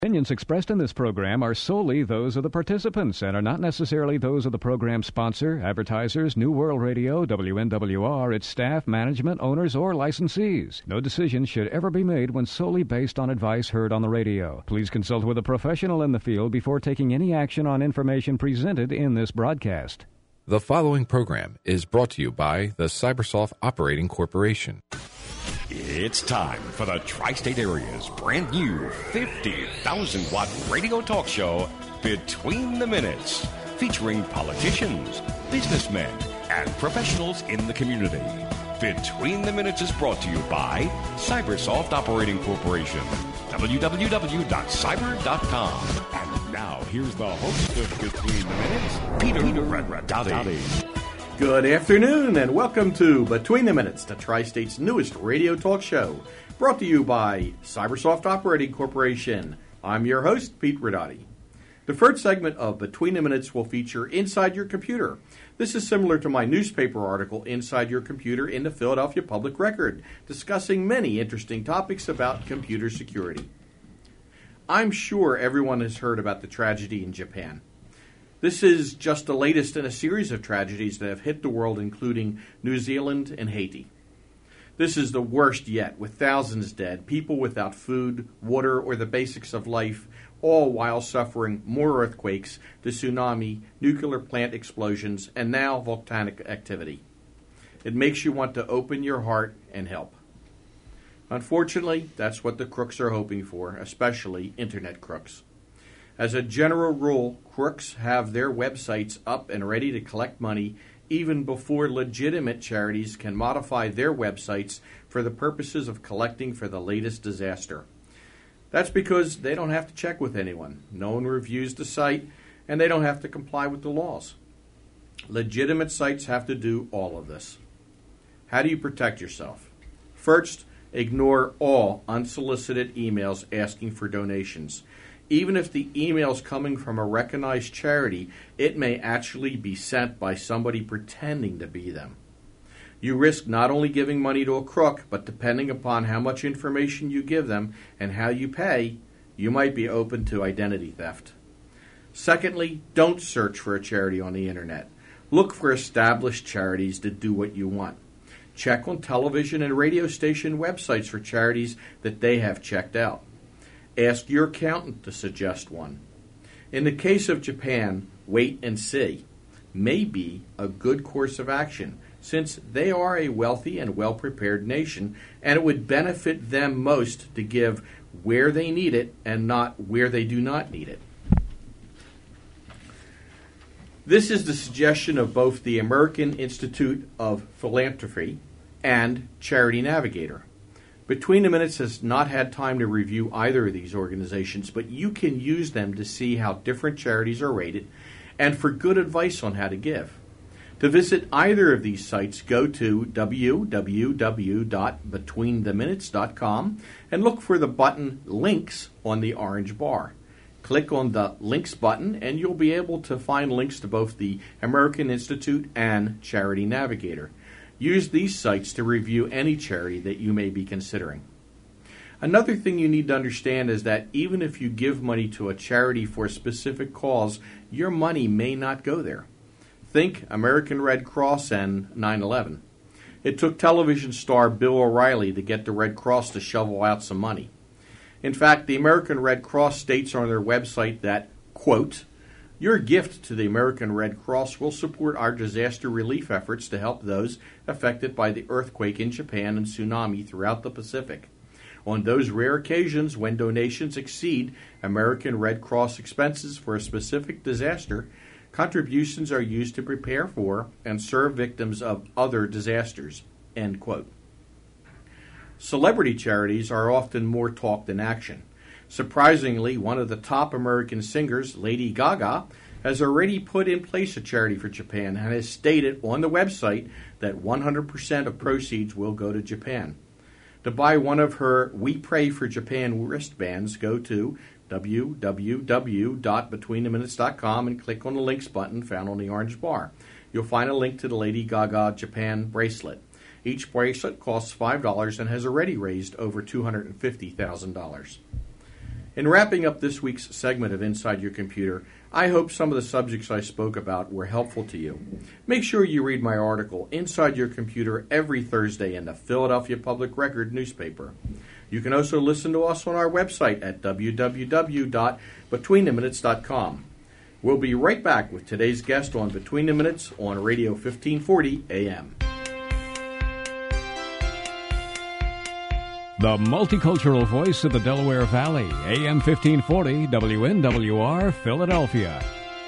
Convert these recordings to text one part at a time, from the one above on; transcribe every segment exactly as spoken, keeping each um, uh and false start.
Opinions expressed in this program are solely those of the participants and are not necessarily those of the program sponsor, advertisers, New World Radio, W N W R, its staff, management, owners, or licensees. No decision should ever be made when solely based on advice heard on the radio. Please consult with a professional in the field before taking any action on information presented in this broadcast. The following program is brought to you by the Cybersoft Operating Corporation. It's time for the Tri-State Area's brand new fifty thousand watt radio talk show, Between the Minutes, featuring politicians, businessmen, and professionals in the community. Between the Minutes is brought to you by Cybersoft Operating Corporation, w w w dot cyber dot com. And now, here's the host of Between the Minutes, Peter, Peter Radotti. Good afternoon, and welcome to Between the Minutes, the Tri-State's newest radio talk show, brought to you by Cybersoft Operating Corporation. I'm your host, Pete Radotti. The first segment of Between the Minutes will feature Inside Your Computer. This is similar to my newspaper article, Inside Your Computer, in the Philadelphia Public Record, discussing many interesting topics about computer security. I'm sure everyone has heard about the tragedy in Japan. This is just the latest in a series of tragedies that have hit the world, including New Zealand and Haiti. This is the worst yet, with thousands dead, people without food, water, or the basics of life, all while suffering more earthquakes, the tsunami, nuclear plant explosions, and now volcanic activity. It makes you want to open your heart and help. Unfortunately, that's what the crooks are hoping for, especially internet crooks. As a general rule, crooks have their websites up and ready to collect money even before legitimate charities can modify their websites for the purposes of collecting for the latest disaster. That's because they don't have to check with anyone. No one reviews the site, and they don't have to comply with the laws. Legitimate sites have to do all of this. How do you protect yourself? First, ignore all unsolicited emails asking for donations. Even if the email is coming from a recognized charity, it may actually be sent by somebody pretending to be them. You risk not only giving money to a crook, but depending upon how much information you give them and how you pay, you might be open to identity theft. Secondly, don't search for a charity on the internet. Look for established charities that do what you want. Check on television and radio station websites for charities that they have checked out. Ask your accountant to suggest one. In the case of Japan, wait and see may be a good course of action, since they are a wealthy and well-prepared nation, and it would benefit them most to give where they need it and not where they do not need it. This is the suggestion of both the American Institute of Philanthropy and Charity Navigator. Between the Minutes has not had time to review either of these organizations, but you can use them to see how different charities are rated and for good advice on how to give. To visit either of these sites, go to w w w dot between the minutes dot com and look for the button Links on the orange bar. Click on the Links button and you'll be able to find links to both the American Institute and Charity Navigator. Use these sites to review any charity that you may be considering. Another thing you need to understand is that even if you give money to a charity for a specific cause, your money may not go there. Think American Red Cross and nine eleven. It took television star Bill O'Reilly to get the Red Cross to shovel out some money. In fact, the American Red Cross states on their website that, quote, "Your gift to the American Red Cross will support our disaster relief efforts to help those affected by the earthquake in Japan and tsunami throughout the Pacific. On those rare occasions when donations exceed American Red Cross expenses for a specific disaster, contributions are used to prepare for and serve victims of other disasters." End quote. Celebrity charities are often more talk than action. Surprisingly, one of the top American singers, Lady Gaga, has already put in place a charity for Japan and has stated on the website that one hundred percent of proceeds will go to Japan. To buy one of her We Pray for Japan wristbands, go to w w w dot between the minutes dot com and click on the links button found on the orange bar. You'll find a link to the Lady Gaga Japan bracelet. Each bracelet costs five dollars and has already raised over two hundred fifty thousand dollars. In wrapping up this week's segment of Inside Your Computer, I hope some of the subjects I spoke about were helpful to you. Make sure you read my article, Inside Your Computer, every Thursday in the Philadelphia Public Record newspaper. You can also listen to us on our website at w w w dot between the minutes dot com. We'll be right back with today's guest on Between the Minutes on Radio fifteen forty A M. The multicultural voice of the Delaware Valley, A M fifteen forty, W N W R, Philadelphia.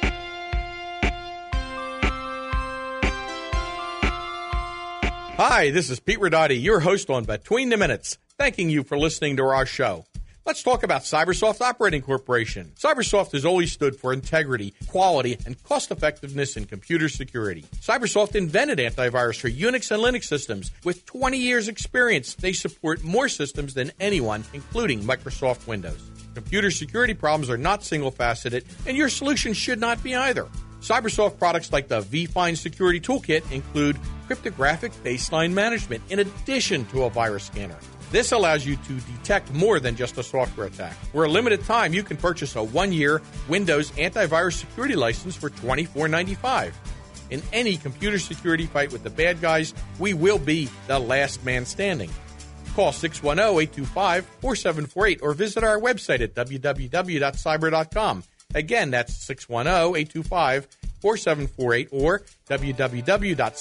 Hi, this is Pete Ridotti, your host on Between the Minutes, thanking you for listening to our show. Let's talk about Cybersoft Operating Corporation. Cybersoft has always stood for integrity, quality, and cost-effectiveness in computer security. Cybersoft invented antivirus for Unix and Linux systems. With twenty years experience, they support more systems than anyone, including Microsoft Windows. Computer security problems are not single-faceted, and your solution should not be either. Cybersoft products like the vFind Security Toolkit include cryptographic baseline management in addition to a virus scanner. This allows you to detect more than just a software attack. For a limited time, you can purchase a one-year Windows antivirus security license for twenty-four ninety-five. In any computer security fight with the bad guys, we will be the last man standing. Call six one zero, eight two five, four seven four eight or visit our website at w w w dot cyber dot com. Again, that's six one zero, eight two five, four seven four eight or w w w dot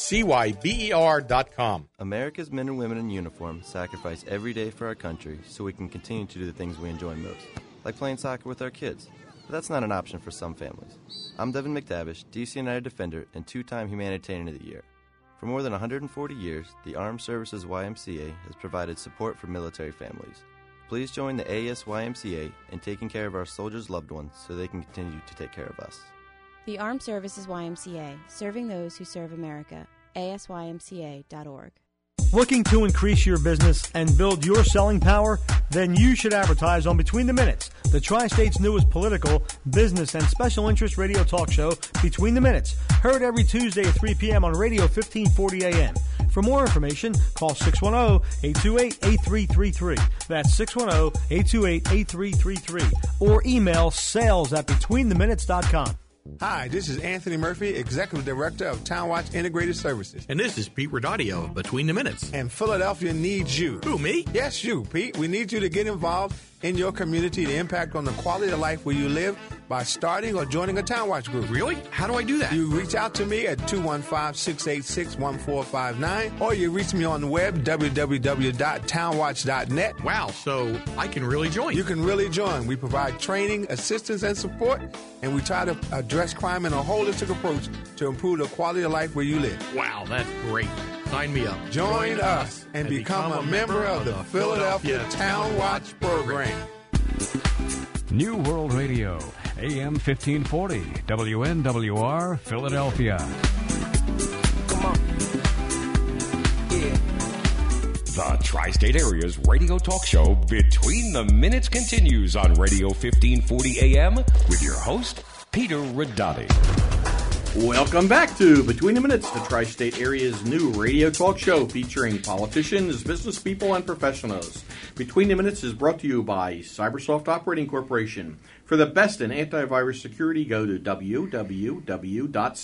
cyber dot com. America's men and women in uniform sacrifice every day for our country so we can continue to do the things we enjoy most, like playing soccer with our kids. But that's not an option for some families. I'm Devin McTavish, D C United Defender and two-time Humanitarian of the Year. For more than one hundred forty years, the Armed Services Y M C A has provided support for military families. Please join the A S Y M C A in taking care of our soldiers' loved ones so they can continue to take care of us. The Armed Services Y M C A, serving those who serve America. A S Y M C A dot org. Looking to increase your business and build your selling power? Then you should advertise on Between the Minutes, the Tri-State's newest political, business, and special interest radio talk show, Between the Minutes, heard every Tuesday at three p.m. on Radio fifteen forty A M. For more information, call six one zero, eight two eight, eight three three three. That's six one zero, eight two eight, eight three three three. Or email sales at between the minutes dot com. Hi, this is Anthony Murphy, Executive Director of TownWatch Integrated Services. And this is Pete Ridotti of Between the Minutes. And Philadelphia needs you. Who, me? Yes, you, Pete. We need you to get involved in your community to impact on the quality of life where you live by starting or joining a TownWatch group. Really? How do I do that? You reach out to me at two one five, six eight six, one four five nine or you reach me on the web, w w w dot townwatch dot net. Wow, so I can really join. You can really join. We provide training, assistance, and support, and we try to address crime in a holistic approach to improve the quality of life where you live. Wow, that's great. Sign me up. Join, Join us and, and become, become a member of the Philadelphia, Philadelphia Town Watch program. New World Radio, A M fifteen forty, W N W R, Philadelphia. Come on. Yeah. The Tri-State Area's radio talk show, Between the Minutes, continues on Radio fifteen forty A M with your host, Peter Ridotti. Welcome back to Between the Minutes, the Tri-State Area's new radio talk show featuring politicians, business people, and professionals. Between the Minutes is brought to you by Cybersoft Operating Corporation. For the best in antivirus security, go to w w w dot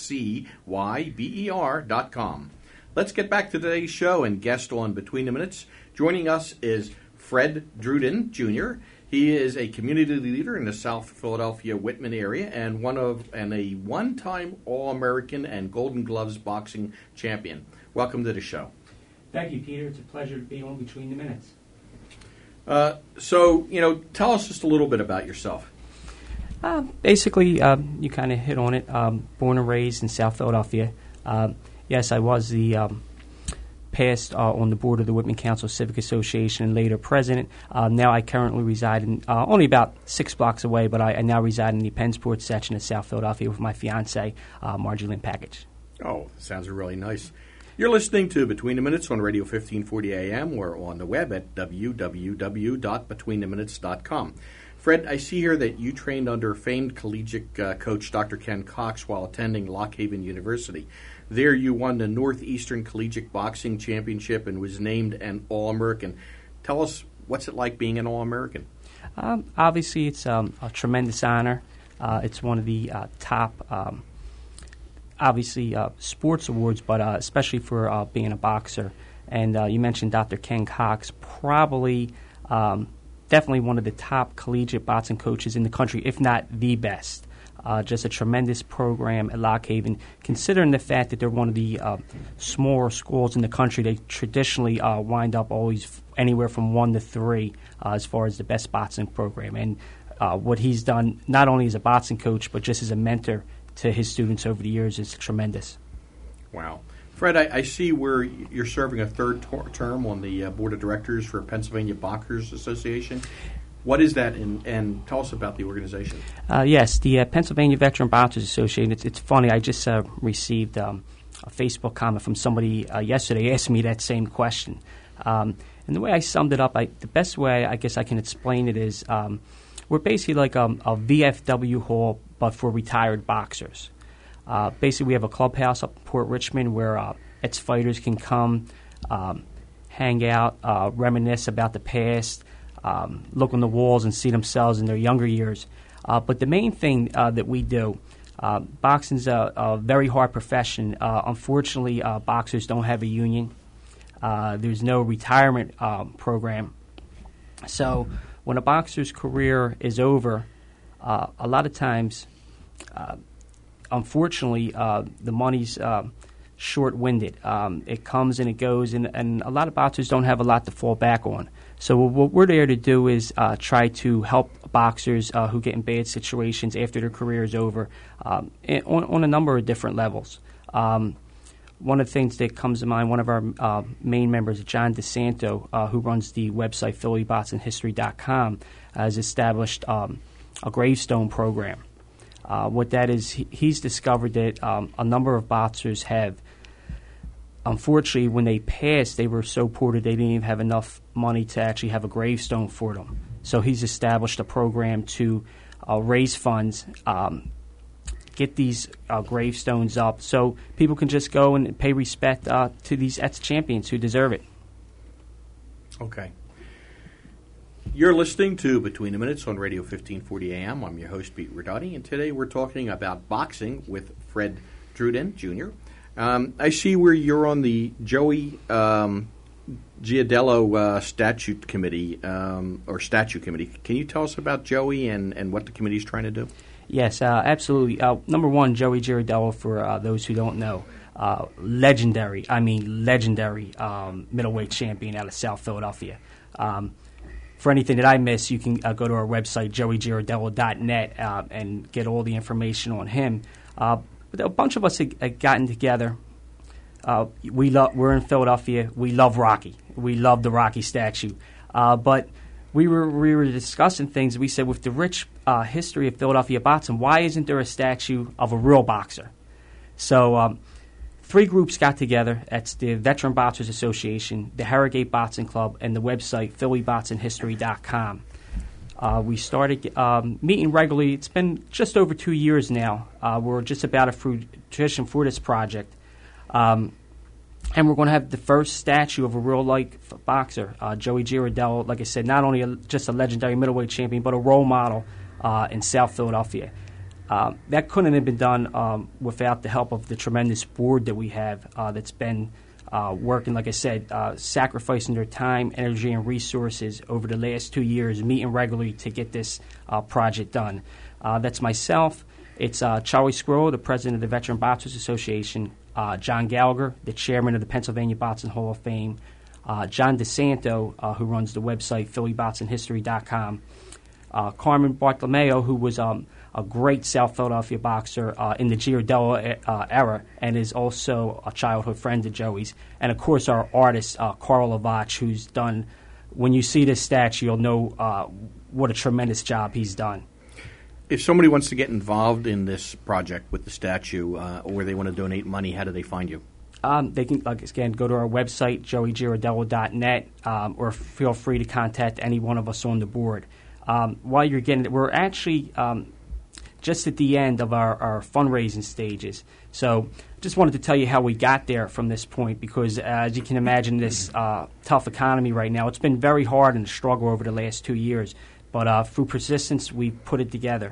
cyber dot com. Let's get back to today's show and guest on Between the Minutes. Joining us is Fred Druden, Junior He is a community leader in the South Philadelphia Whitman area and one of and a one-time All-American and Golden Gloves boxing champion. Welcome to the show. Thank you, Peter. It's a pleasure to be on Between the Minutes. Uh, so, you know, tell us just a little bit about yourself. Uh, basically, uh, you kind of hit on it. Um, born and raised in South Philadelphia. Uh, yes, I was the um, past uh, on the board of the Whitman Council Civic Association and later president. Uh, now I currently reside in uh, only about six blocks away, but I, I now reside in the Pennsport section of South Philadelphia with my fiancée, uh, Margie Lynn Package. Oh, sounds really nice. You're listening to Between the Minutes on Radio fifteen forty A M or on the web at w w w dot between the minutes dot com. Fred, I see here that you trained under famed collegiate uh, coach Doctor Ken Cox while attending Lock Haven University. There you won the Northeastern Collegiate Boxing Championship and was named an All-American. Tell us, what's it like being an All-American? Um, obviously, it's um, a tremendous honor. Uh, it's one of the uh, top, um, obviously, uh, sports awards, but uh, especially for uh, being a boxer. And uh, you mentioned Doctor Ken Cox, probably, um, definitely one of the top collegiate boxing coaches in the country, if not the best. Uh, just a tremendous program at Lock Haven, considering the fact that they're one of the uh, smaller schools in the country. They traditionally uh, wind up always f- anywhere from one to three uh, as far as the best boxing program. And uh, what he's done, not only as a boxing coach, but just as a mentor to his students over the years, is tremendous. Wow. Fred, I, I see where you're serving a third tor- term on the uh, Board of Directors for Pennsylvania Boxers Association. What is that, and, and tell us about the organization. Uh, yes, the uh, Pennsylvania Veteran Boxers Association. It's, it's funny. I just uh, received um, a Facebook comment from somebody uh, yesterday asking me that same question. Um, and the way I summed it up, I, the best way I guess I can explain it is um, we're basically like um, a V F W hall, but for retired boxers. Uh, basically, we have a clubhouse up in Port Richmond where uh, ex-fighters can come, um, hang out, uh, reminisce about the past, Um, look on the walls and see themselves in their younger years. Uh, but the main thing uh, that we do, uh, boxing's a, a very hard profession. Uh, unfortunately, uh, boxers don't have a union. Uh, there's no retirement um, program. So when a boxer's career is over, uh, a lot of times, uh, unfortunately, uh, the money's uh, short-winded. Um, it comes and it goes, and, and a lot of boxers don't have a lot to fall back on. So what we're there to do is uh, try to help boxers uh, who get in bad situations after their career is over um, on, on a number of different levels. Um, one of the things that comes to mind, one of our uh, main members, John DeSanto, uh, who runs the website Philly Boxing History dot com, has established um, a gravestone program. Uh, what that is, he, he's discovered that um, a number of boxers have, unfortunately, when they passed, they were so poor that they didn't even have enough money to actually have a gravestone for them. So he's established a program to uh, raise funds, um, get these uh, gravestones up, so people can just go and pay respect uh, to these ex-champions who deserve it. Okay. You're listening to Between the Minutes on Radio fifteen forty A M. I'm your host, Pete Ridotti, and today we're talking about boxing with Fred Truden, Junior Um, I see where you're on the Joey um, Giardello uh, Statute Committee, um, or Statute Committee. Can you tell us about Joey and, and what the committee is trying to do? Yes, uh, absolutely. Uh, number one, Joey Giardello, for uh, those who don't know, uh, legendary, I mean legendary um, middleweight champion out of South Philadelphia. Um, for anything that I miss, you can uh, go to our website, joey giardello dot net, uh, and get all the information on him. Uh, But a bunch of us had, had gotten together. Uh, we lo- we're in Philadelphia. We love Rocky. We love the Rocky statue. Uh, but we were we were discussing things. We said, with the rich uh, history of Philadelphia boxing, why isn't there a statue of a real boxer? So um, three groups got together. That's the Veteran Boxers Association, the Harrogate Boxing Club, and the website philly boxing history dot com. Uh, we started um, meeting regularly. It's been just over two years now. Uh, we're just about a fruition for this project. Um, and we're going to have the first statue of a real-life boxer, uh, Joey Giardello. Like I said, not only a, just a legendary middleweight champion, but a role model uh, in South Philadelphia. Uh, that couldn't have been done um, without the help of the tremendous board that we have uh, that's been Uh, working, like I said, uh, sacrificing their time, energy, and resources over the last two years, meeting regularly to get this uh, project done. Uh, that's myself. It's uh, Charlie Squirrel, the president of the Veteran Boxers Association, uh, John Gallagher, the chairman of the Pennsylvania Boxing Hall of Fame, uh, John DeSanto, uh, who runs the website philly boxing history dot com, uh, Carmen Bartolomeo, who was um, a great South Philadelphia boxer uh, in the Giardello uh, era, and is also a childhood friend of Joey's. And, of course, our artist, uh, Carl Lavach, who's done, when you see this statue, you'll know uh, what a tremendous job he's done. If somebody wants to get involved in this project with the statue, uh, or they want to donate money, how do they find you? Um, they can, like, again, go to our website, joey giardello dot net, um, or feel free to contact any one of us on the board. Um, while you're getting it, we're actually um, just at the end of our, our fundraising stages. So just wanted to tell you how we got there from this point, because uh, as you can imagine, this uh, tough economy right now, it's been very hard and a struggle over the last two years. but uh, through persistence, we put it together.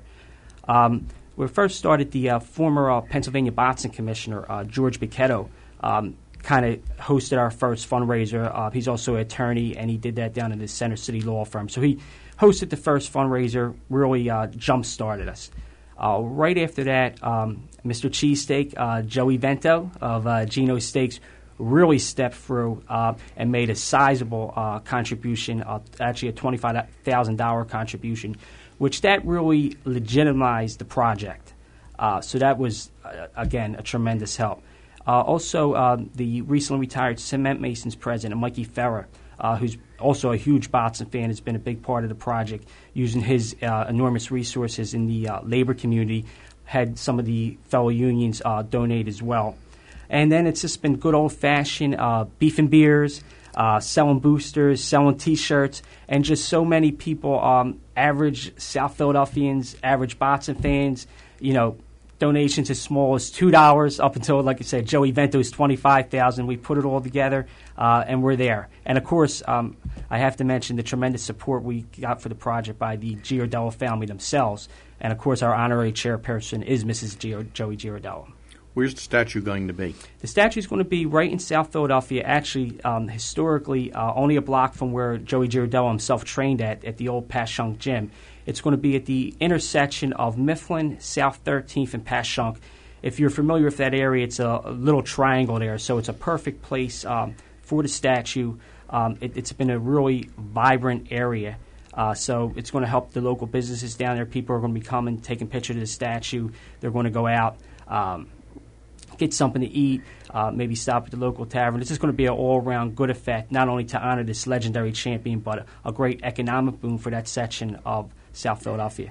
Um, we first started, the uh, former uh, Pennsylvania boxing commissioner, uh, George Bicchetto, um, kind of hosted our first fundraiser. Uh, he's also an attorney, and he did that down in the Center City law firm. So he hosted the first fundraiser, really uh, jump-started us. Uh, right after that, um, Mister Cheesesteak, uh, Joey Vento of uh, Gino's Steaks, really stepped through uh, and made a sizable uh, contribution, uh, actually a twenty-five thousand dollars contribution, which that really legitimized the project. Uh, so that was, uh, again, a tremendous help. Uh, also, uh, the recently retired Cement Masons president, Mikey Ferrer, uh, who's also a huge boxing fan, has been a big part of the project, using his uh, enormous resources in the uh, labor community, had some of the fellow unions uh, donate as well. And then it's just been good old-fashioned uh, beef and beers, uh, selling boosters, selling T-shirts, and just so many people, um, average South Philadelphians, average boxing fans, you know, donations as small as two dollars up until, like I said, Joey Vento's twenty-five thousand dollars. We put it all together, uh, and we're there. And, of course, um, I have to mention the tremendous support we got for the project by the Giardello family themselves. And, of course, our honorary chairperson is Missus Gio- Joey Giardello. Where's the statue going to be? The statue is going to be right in South Philadelphia, actually, um, historically, uh, only a block from where Joey Giardello himself trained at, at the old Passyunk Gym. It's going to be at the intersection of Mifflin, South thirteenth, and Passyunk. If you're familiar with that area, it's a, a little triangle there, so it's a perfect place um, for the statue. Um, it, it's been a really vibrant area, uh, so it's going to help the local businesses down there. People are going to be coming, taking pictures of the statue. They're going to go out, um, get something to eat, uh, maybe stop at the local tavern. It's just going to be an all-around good effect, not only to honor this legendary champion, but a, a great economic boom for that section of South Philadelphia.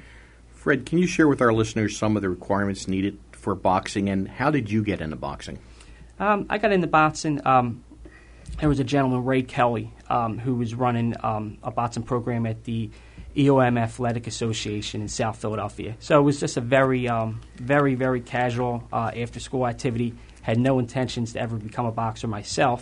Fred, can you share with our listeners some of the requirements needed for boxing, and how did you get into boxing? Um, I got into boxing. Um, there was a gentleman, Ray Kelly, um, who was running um, a boxing program at the E O M Athletic Association in South Philadelphia. So it was just a very, um, very, very casual uh, after-school activity. Had no intentions to ever become a boxer myself.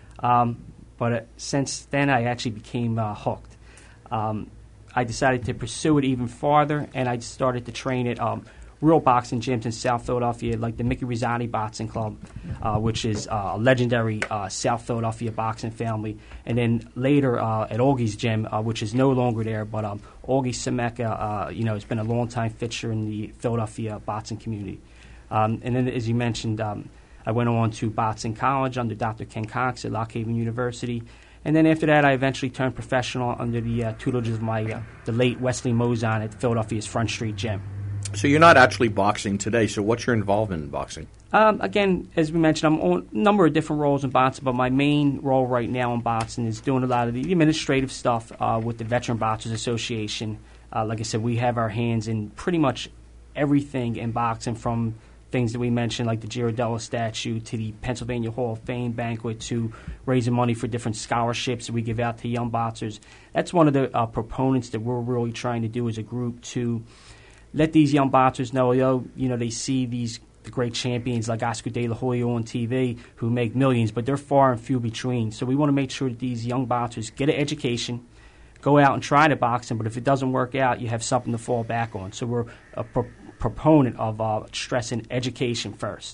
Um, but uh, since then, I actually became uh, hooked. Um, I decided to pursue it even farther, and I started to train at um, real boxing gyms in South Philadelphia, like the Mickey Rosati Boxing Club, uh, which is uh, a legendary uh, South Philadelphia boxing family. And then later uh, at Augie's Gym, uh, which is no longer there, but um, Augie Semeka, uh, you know, has been a long-time fixture in the Philadelphia boxing community. Um, and then, as you mentioned, um, I went on to boxing college under Doctor Ken Cox at Lock Haven University. And then after that, I eventually turned professional under the uh, tutelage of my uh, the late Wesley Mozon at Philadelphia's Front Street Gym. So you're not actually boxing today. So what's your involvement in boxing? Um, again, as we mentioned, I'm on a number of different roles in boxing, but my main role right now in boxing is doing a lot of the administrative stuff uh, with the Veteran Boxers Association. Uh, like I said, we have our hands in pretty much everything in boxing, from things that we mentioned, like the Giardello statue, to the Pennsylvania Hall of Fame banquet, to raising money for different scholarships that we give out to young boxers. That's one of the uh, proponents that we're really trying to do as a group, to let these young boxers know, yo, you know, they see these the great champions like Oscar De La Hoya on T V who make millions, but they're far and few between. So we want to make sure that these young boxers get an education, go out and try to boxing, but if it doesn't work out, you have something to fall back on. So we're a pro- proponent of uh, stressing education first.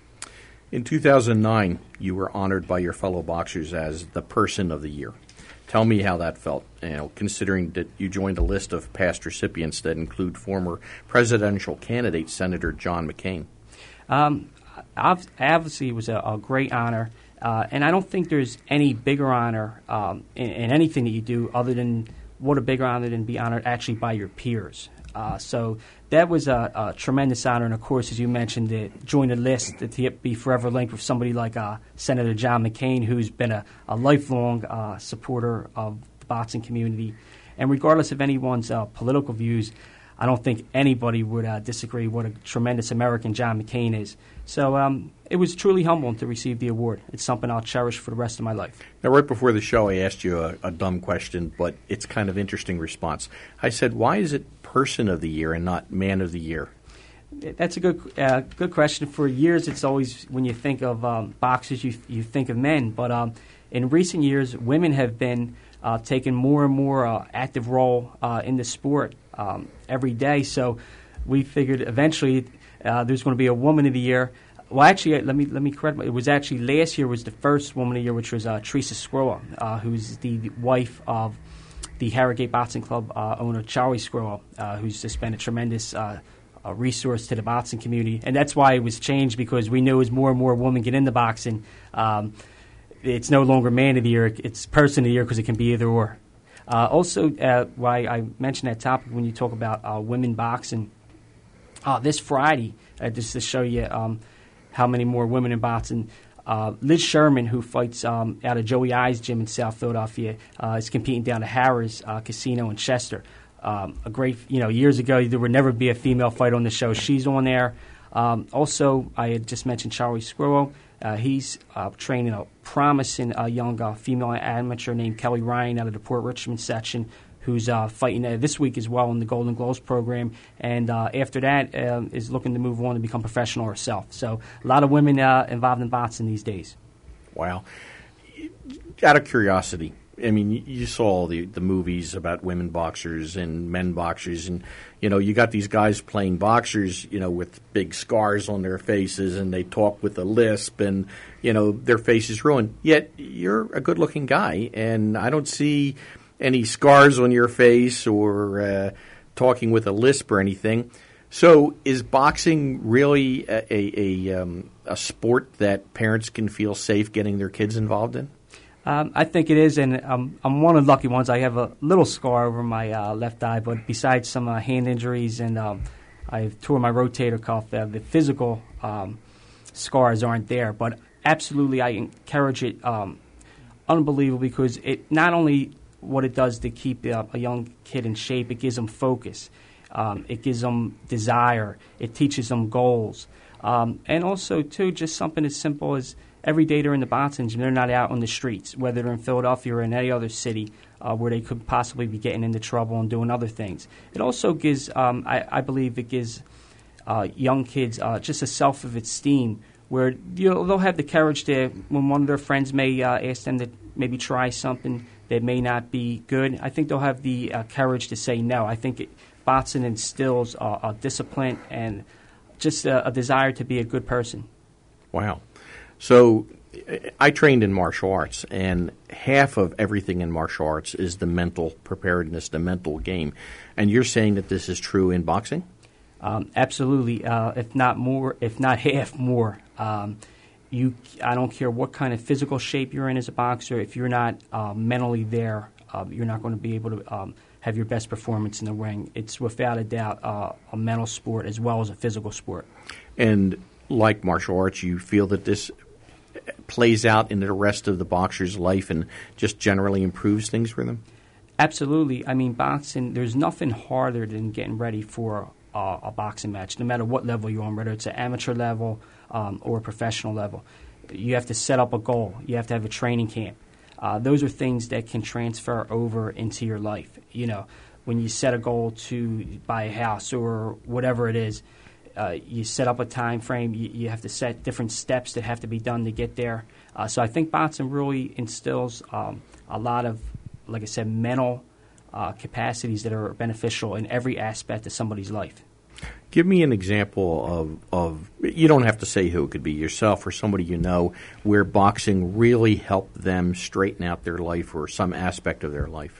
In two thousand nine, you were honored by your fellow boxers as the Person of the Year. Tell me how that felt, you know, considering that you joined a list of past recipients that include former presidential candidate Senator John McCain. Um, obviously, it was a, a great honor, uh, and I don't think there's any bigger honor um, in, in anything that you do other than what a bigger honor than be honored actually by your peers. Uh, so that was a, a tremendous honor, and of course, as you mentioned, to join a list to be forever linked with somebody like uh, Senator John McCain, who's been a, a lifelong uh, supporter of the boxing community. And regardless of anyone's uh, political views, I don't think anybody would uh, disagree what a tremendous American John McCain is. So um, it was truly humbling to receive the award. It's something I'll cherish for the rest of my life. Now, right before the show, I asked you a, a dumb question, but it's kind of interesting response. I said, why is it Person of the Year and not Man of the Year? That's a good uh, good question. For years, it's always, when you think of um, boxers, you you think of men. But um, in recent years, women have been uh, taking more and more uh, active role uh, in the sport um, every day. So we figured eventually uh, there's going to be a Woman of the Year. Well, actually, let me let me correct. It was actually last year was the first Woman of the Year, which was uh, Teresa Squirrel, uh, who's the wife of the Harrogate Boxing Club uh, owner Charlie Squirrel, uh, who's just been a tremendous uh, uh, resource to the boxing community. And that's why it was changed, because we knew as more and more women get into boxing, um, it's no longer Man of the Year, it's Person of the Year, because it can be either or. Uh, also, uh, why I mentioned that topic when you talk about uh, women boxing, uh, this Friday, uh, just to show you um, how many more women in boxing, Uh, Liz Sherman, who fights um, out of Joey I's gym in South Philadelphia, uh, is competing down at Harrah's uh, Casino in Chester. Um, a great, you know, years ago there would never be a female fight on the show. She's on there. Um, also, I had just mentioned Charlie Squirrel. Uh, he's uh, training a promising uh, young uh, female amateur named Kelly Ryan out of the Port Richmond section, who's uh, fighting uh, this week as well in the Golden Gloves program, and uh, after that um, is looking to move on to become professional herself. So a lot of women uh, involved in boxing these days. Wow. Out of curiosity, I mean, you saw all the, the movies about women boxers and men boxers, and, you know, you got these guys playing boxers, you know, with big scars on their faces, and they talk with a lisp, and, you know, their face is ruined. Yet you're a good-looking guy, and I don't see any scars on your face or uh, talking with a lisp or anything. So is boxing really a, a, a, um, a sport that parents can feel safe getting their kids involved in? Um, I think it is, and um, I'm one of the lucky ones. I have a little scar over my uh, left eye, but besides some uh, hand injuries and um, I tore my rotator cuff, uh, the physical um, scars aren't there. But absolutely, I encourage it um, unbelievable, because it not only what it does to keep uh, a young kid in shape, it gives them focus. Um, it gives them desire. It teaches them goals. Um, and also, too, just something as simple as every day they're in the boxing gym, they're not out on the streets, whether they're in Philadelphia or in any other city uh, where they could possibly be getting into trouble and doing other things. It also gives, um, I, I believe it gives uh, young kids uh, just a self of esteem, where you know, they'll have the courage to, when one of their friends may uh, ask them to maybe try something that may not be good, I think they'll have the uh, courage to say no. I think it, boxing instills uh, a discipline and just a, a desire to be a good person. Wow. So I trained in martial arts, and half of everything in martial arts is the mental preparedness, the mental game. And you're saying that this is true in boxing? Um, absolutely, uh, if not more, if not half more. Um, you, I don't care what kind of physical shape you're in as a boxer. If you're not uh, mentally there, uh, you're not going to be able to um, have your best performance in the ring. It's without a doubt uh, a mental sport as well as a physical sport. And like martial arts, you feel that this plays out in the rest of the boxer's life and just generally improves things for them? Absolutely. I mean, boxing, there's nothing harder than getting ready for uh, a boxing match, no matter what level you're on, whether it's an amateur level um, or a professional level. You have to set up a goal. You have to have a training camp. Uh, those are things that can transfer over into your life. You know, when you set a goal to buy a house or whatever it is, Uh, you set up a time frame. You, you have to set different steps that have to be done to get there. Uh, so I think boxing really instills um, a lot of, like I said, mental uh, capacities that are beneficial in every aspect of somebody's life. Give me an example of, of, you don't have to say who, it could be yourself or somebody you know, where boxing really helped them straighten out their life or some aspect of their life.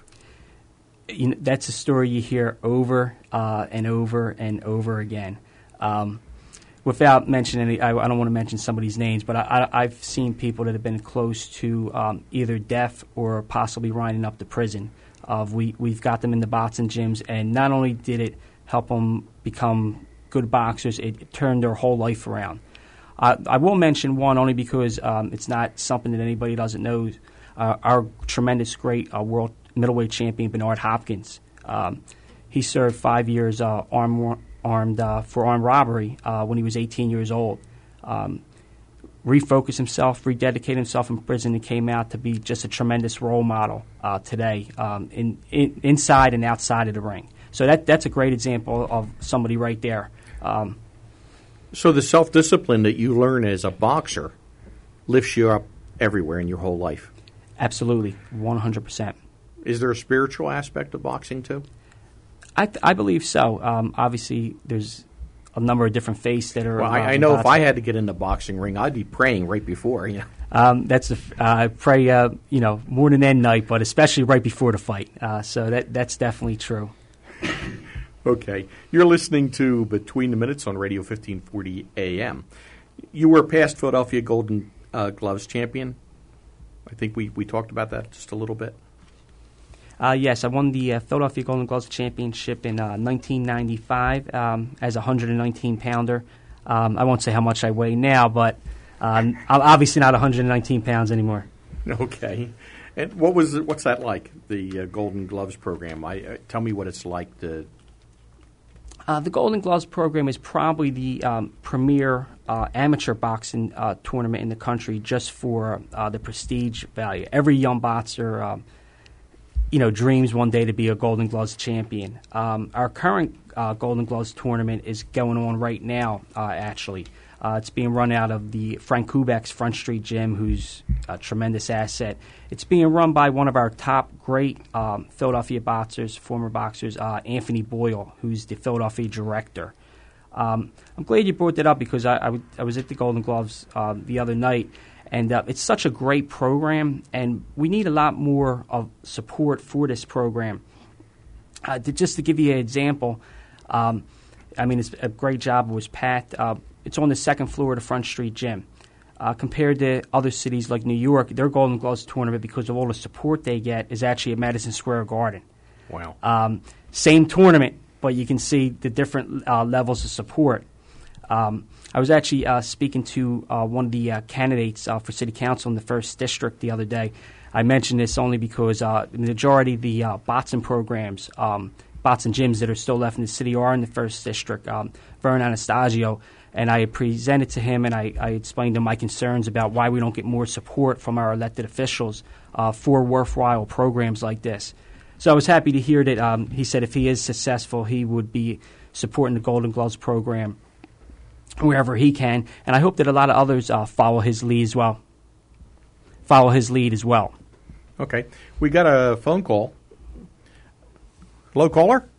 You know, that's a story you hear over uh, and over and over again. Um, without mentioning any, I, I don't want to mention somebody's names, but I, I, I've seen people that have been close to um, either death or possibly winding up to prison. Uh, we, we've got them in the boxing gyms, and not only did it help them become good boxers, it, it turned their whole life around. Uh, I will mention one only because um, it's not something that anybody doesn't know. Uh, our tremendous, great uh, world middleweight champion, Bernard Hopkins, um, he served five years uh, armed armed uh, for armed robbery uh, when he was eighteen years old. Um, refocused himself, rededicated himself in prison, and came out to be just a tremendous role model uh, today um, in, in, inside and outside of the ring. So that that's a great example of somebody right there. Um, so the self-discipline that you learn as a boxer lifts you up everywhere in your whole life. Absolutely, one hundred percent. Is there a spiritual aspect of boxing too? I, th- I believe so. Um, obviously, there's a number of different faiths that are. Well, I, I know if I had to get in the boxing ring, I'd be praying right before. You know. Um, that's the, uh, I pray, uh, you know, morning and night, but especially right before the fight. Uh, so that that's definitely true. Okay, you're listening to Between the Minutes on Radio fifteen forty A M. You were past Philadelphia Golden uh, Gloves champion. I think we, we talked about that just a little bit. Uh, yes, I won the uh, Philadelphia Golden Gloves Championship in uh, nineteen ninety-five um, as a one hundred nineteen pounder. Um, I won't say how much I weigh now, but um, I'm obviously not one hundred nineteen pounds anymore. Okay. And what was it, what's that like, the uh, Golden Gloves program? I, uh, tell me what it's like to... Uh, the Golden Gloves program is probably the um, premier uh, amateur boxing uh, tournament in the country just for uh, the prestige value. Every young boxer... Um, you know, dreams one day to be a Golden Gloves champion. Um, our current uh, Golden Gloves tournament is going on right now, uh, actually. Uh, it's being run out of the Frank Kubek's Front Street Gym, who's a tremendous asset. It's being run by one of our top great um, Philadelphia boxers, former boxers, uh, Anthony Boyle, who's the Philadelphia director. Um, I'm glad you brought that up because I, I, w- I was at the Golden Gloves uh, the other night, and uh, it's such a great program, and we need a lot more of support for this program. Uh, to, just to give you an example, um, I mean, it's a great job. It was packed. Uh, it's on the second floor of the Front Street Gym. Uh, compared to other cities like New York, their Golden Gloves tournament, because of all the support they get, is actually at Madison Square Garden. Wow. Um, same tournament, but you can see the different uh, levels of support. Um, I was actually uh, speaking to uh, one of the uh, candidates uh, for city council in the first district the other day. I mentioned this only because uh, the majority of the uh, boxing programs, um, boxing gyms that are still left in the city are in the first district. Um, Vern Anastasio, and I presented to him and I, I explained to him my concerns about why we don't get more support from our elected officials uh, for worthwhile programs like this. So I was happy to hear that um, he said if he is successful, he would be supporting the Golden Gloves program wherever he can, and I hope that a lot of others uh, follow his lead as well. Follow his lead as well. Okay, we got a phone call. Hello, caller.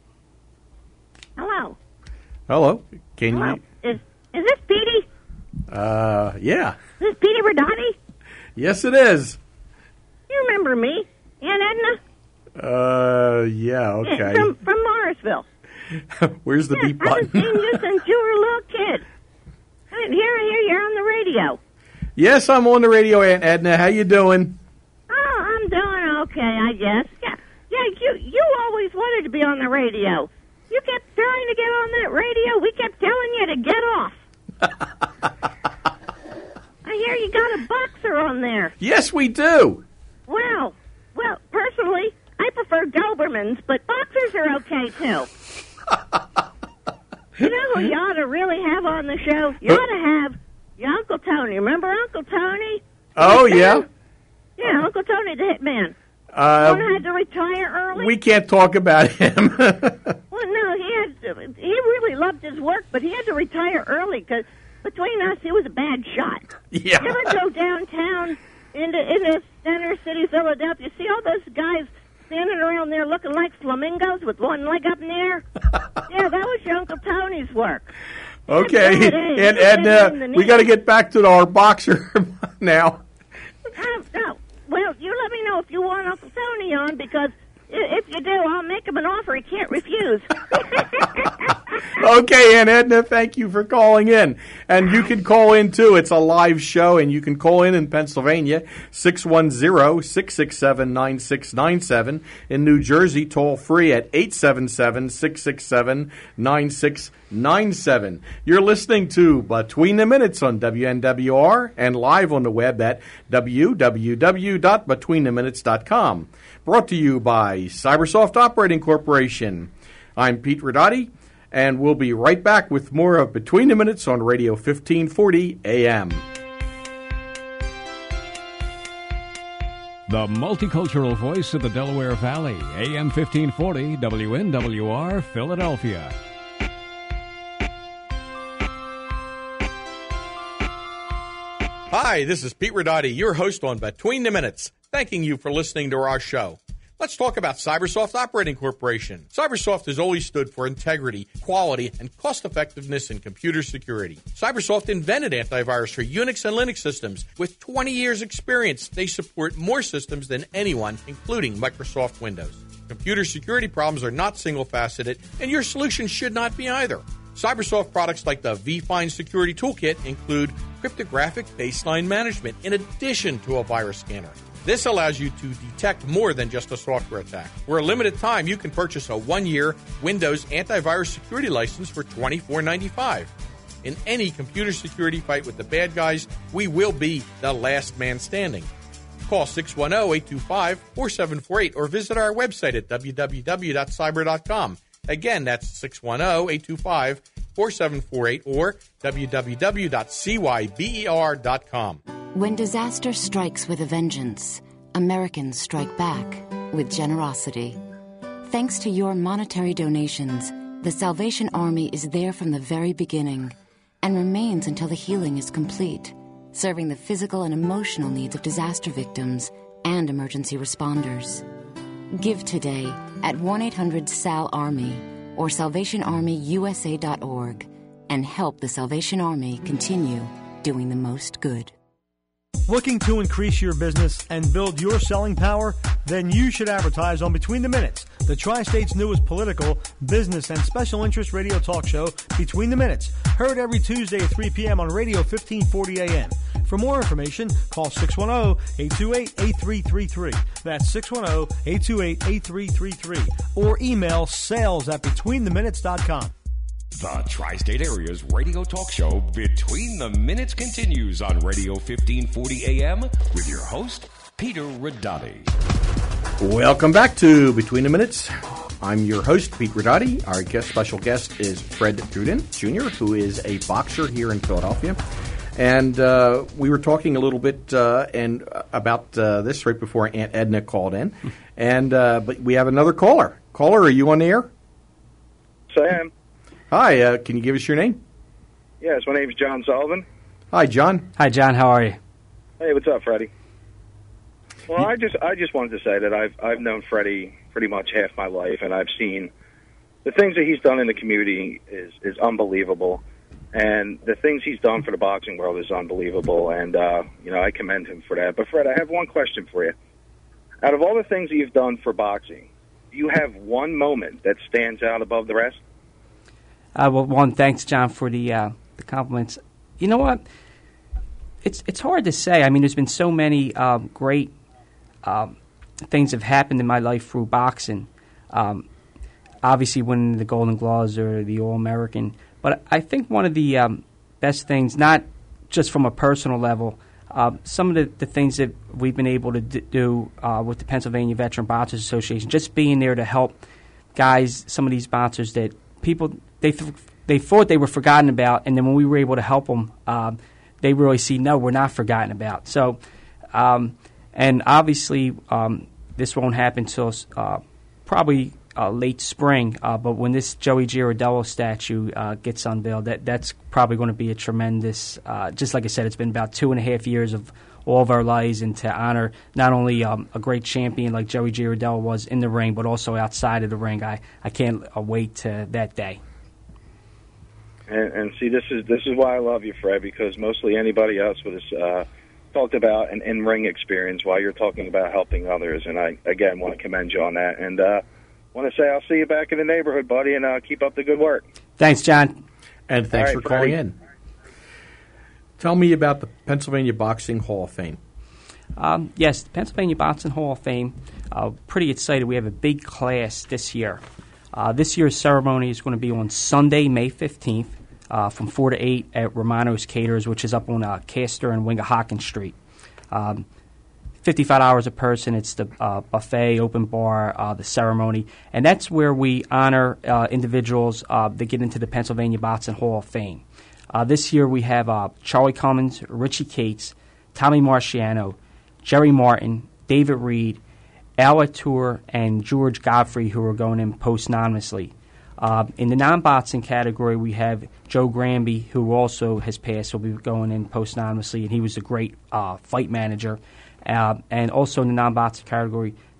Hello. Hello. Can Hello. you? Is is this Petey? Uh, yeah. Is this Petey Radati? Yes, it is. You remember me, Aunt Edna? Uh, yeah. Okay. Yeah, from from Morrisville. Where's the yeah, beep I button? haven't seen you since you were a little kid. And here, here, you're on the radio. Yes, I'm on the radio, Aunt Edna. How you doing? Oh, I'm doing okay, I guess. Yeah, yeah. You you always wanted to be on the radio. You kept trying to get on that radio. We kept telling you to get off. I hear you got a boxer on there. Yes, we do. Well, well, personally, I prefer Dobermans, but boxers are okay too. You know who you ought to really have on the show? You ought to have your Uncle Tony. Remember Uncle Tony? Oh, yeah. Yeah, Uncle Tony the Hitman. Uh, One had to retire early. we can't talk about him. Well, no, he had to, he really loved his work, but he had to retire early because between us, he was a bad shot. Yeah. You ever go downtown into into center city Philadelphia? See all those guys standing around there looking like flamingos with one leg up in the air? Yeah, that was your Uncle Tony's work. Okay, That's right, and eh? and uh, we got to get back to our boxer now. Uh, no. Well, you let me know if you want Uncle Tony on, because if you do, I'll make him an offer he can't refuse. Okay, Aunt Edna, thank you for calling in. And you can call in, too. It's a live show, and you can call in in Pennsylvania, six one zero, six six seven, nine six nine seven. In New Jersey, toll free at eight seven seven, six six seven, nine six nine seven. You're listening to Between the Minutes on W N W R and live on the web at w w w dot between the minutes dot com. Brought to you by Cybersoft Operating Corporation. I'm Pete Radati, and we'll be right back with more of Between the Minutes on Radio fifteen forty A M. The multicultural voice of the Delaware Valley, A M fifteen forty, W N W R, Philadelphia. Hi, this is Pete Radati, your host on Between the Minutes, thanking you for listening to our show. Let's talk about Cybersoft Operating Corporation. Cybersoft has always stood for integrity, quality, and cost-effectiveness in computer security. Cybersoft invented antivirus for Unix and Linux systems. With twenty years experience, they support more systems than anyone, including Microsoft Windows. Computer security problems are not single-faceted, and your solution should not be either. Cybersoft products like the vFind Security Toolkit include cryptographic baseline management in addition to a virus scanner. This allows you to detect more than just a software attack. For a limited time, you can purchase a one-year Windows antivirus security license for twenty-four ninety-five. In any computer security fight with the bad guys, we will be the last man standing. Call six one zero, eight two five, four seven four eight or visit our website at w w w dot cyber dot com. Again, that's six one zero, eight two five, four seven four eight or w w w dot cyber dot com. When disaster strikes with a vengeance, Americans strike back with generosity. Thanks to your monetary donations, the Salvation Army is there from the very beginning and remains until the healing is complete, serving the physical and emotional needs of disaster victims and emergency responders. Give today at one eight hundred S A L Army or salvation army u s a dot org and help the Salvation Army continue doing the most good. Looking to increase your business and build your selling power? Then you should advertise on Between the Minutes, the Tri-State's newest political, business, and special interest radio talk show, Between the Minutes, heard every Tuesday at three p.m. on Radio fifteen forty A M. For more information, call six one zero, eight two eight, eight three three three. That's six one zero, eight two eight, eight three three three. Or email sales at between the minutes dot com. The Tri-State Area's radio talk show Between the Minutes continues on Radio fifteen forty A M with your host, Peter Ridotti. Welcome back to Between the Minutes. I'm your host, Pete Ridotti. Our guest, special guest is Fred Trudin, Junior, who is a boxer here in Philadelphia. And uh, we were talking a little bit uh, and uh, about uh, this right before Aunt Edna called in. And uh, but we have another caller. Caller, are you on the air? Sam. Hi, uh, can you give us your name? Yes, my name is John Sullivan. Hi, John. Hi, John. How are you? Hey, what's up, Freddie? Well, I just I just wanted to say that I've I've known Freddie pretty much half my life, and I've seen the things that he's done in the community is is unbelievable, and the things he's done for the boxing world is unbelievable, and uh, you know I commend him for that. But Fred, I have one question for you. Out of all the things that you've done for boxing, do you have one moment that stands out above the rest? Uh, well, one, thanks, John, for the uh, the compliments. You know what? It's it's hard to say. I mean, there's been so many um, great um, things have happened in my life through boxing. Um, obviously, winning the Golden Gloves or the All-American. But I think one of the um, best things, not just from a personal level, uh, some of the, the things that we've been able to d- do uh, with the Pennsylvania Veteran Boxers Association, just being there to help guys, some of these boxers that people they th- they thought they were forgotten about, and then when we were able to help them, uh, they really see, no, we're not forgotten about. So, um, and obviously, um, this won't happen until uh, probably uh, late spring, uh, but when this Joey Girardello statue uh, gets unveiled, that that's probably going to be a tremendous, uh, just like I said, it's been about two and a half years of all of our lives, and to honor not only um, a great champion like Joey Girardello was in the ring, but also outside of the ring. I, I can't uh, wait to that day. And, and see, this is this is why I love you, Fred, because mostly anybody else would have uh, talked about an in-ring experience while you're talking about helping others. And I, again, want to commend you on that. And uh, want to say I'll see you back in the neighborhood, buddy, and uh, keep up the good work. Thanks, John. And thanks right, for calling Freddie. in. Tell me about the Pennsylvania Boxing Hall of Fame. Um, yes, the Pennsylvania Boxing Hall of Fame. Uh, pretty excited. We have a big class this year. Uh, this year's ceremony is going to be on Sunday, May fifteenth, uh, from four to eight at Romano's Caterers, which is up on uh, Castor and Wingahocken Street. Um, fifty-five dollars a person. It's the uh, buffet, open bar, uh, the ceremony. And that's where we honor uh, individuals uh, that get into the Pennsylvania Boxing Hall of Fame. Uh, this year we have uh, Charlie Cummins, Richie Cates, Tommy Marciano, Jerry Martin, David Reed, Al Tour, and George Godfrey, who are going in posthumously. Uh, in the non-boxing category, we have Joe Granby, who also has passed, will be going in posthumously, and he was a great uh, fight manager. Uh, and also in the non-boxing category,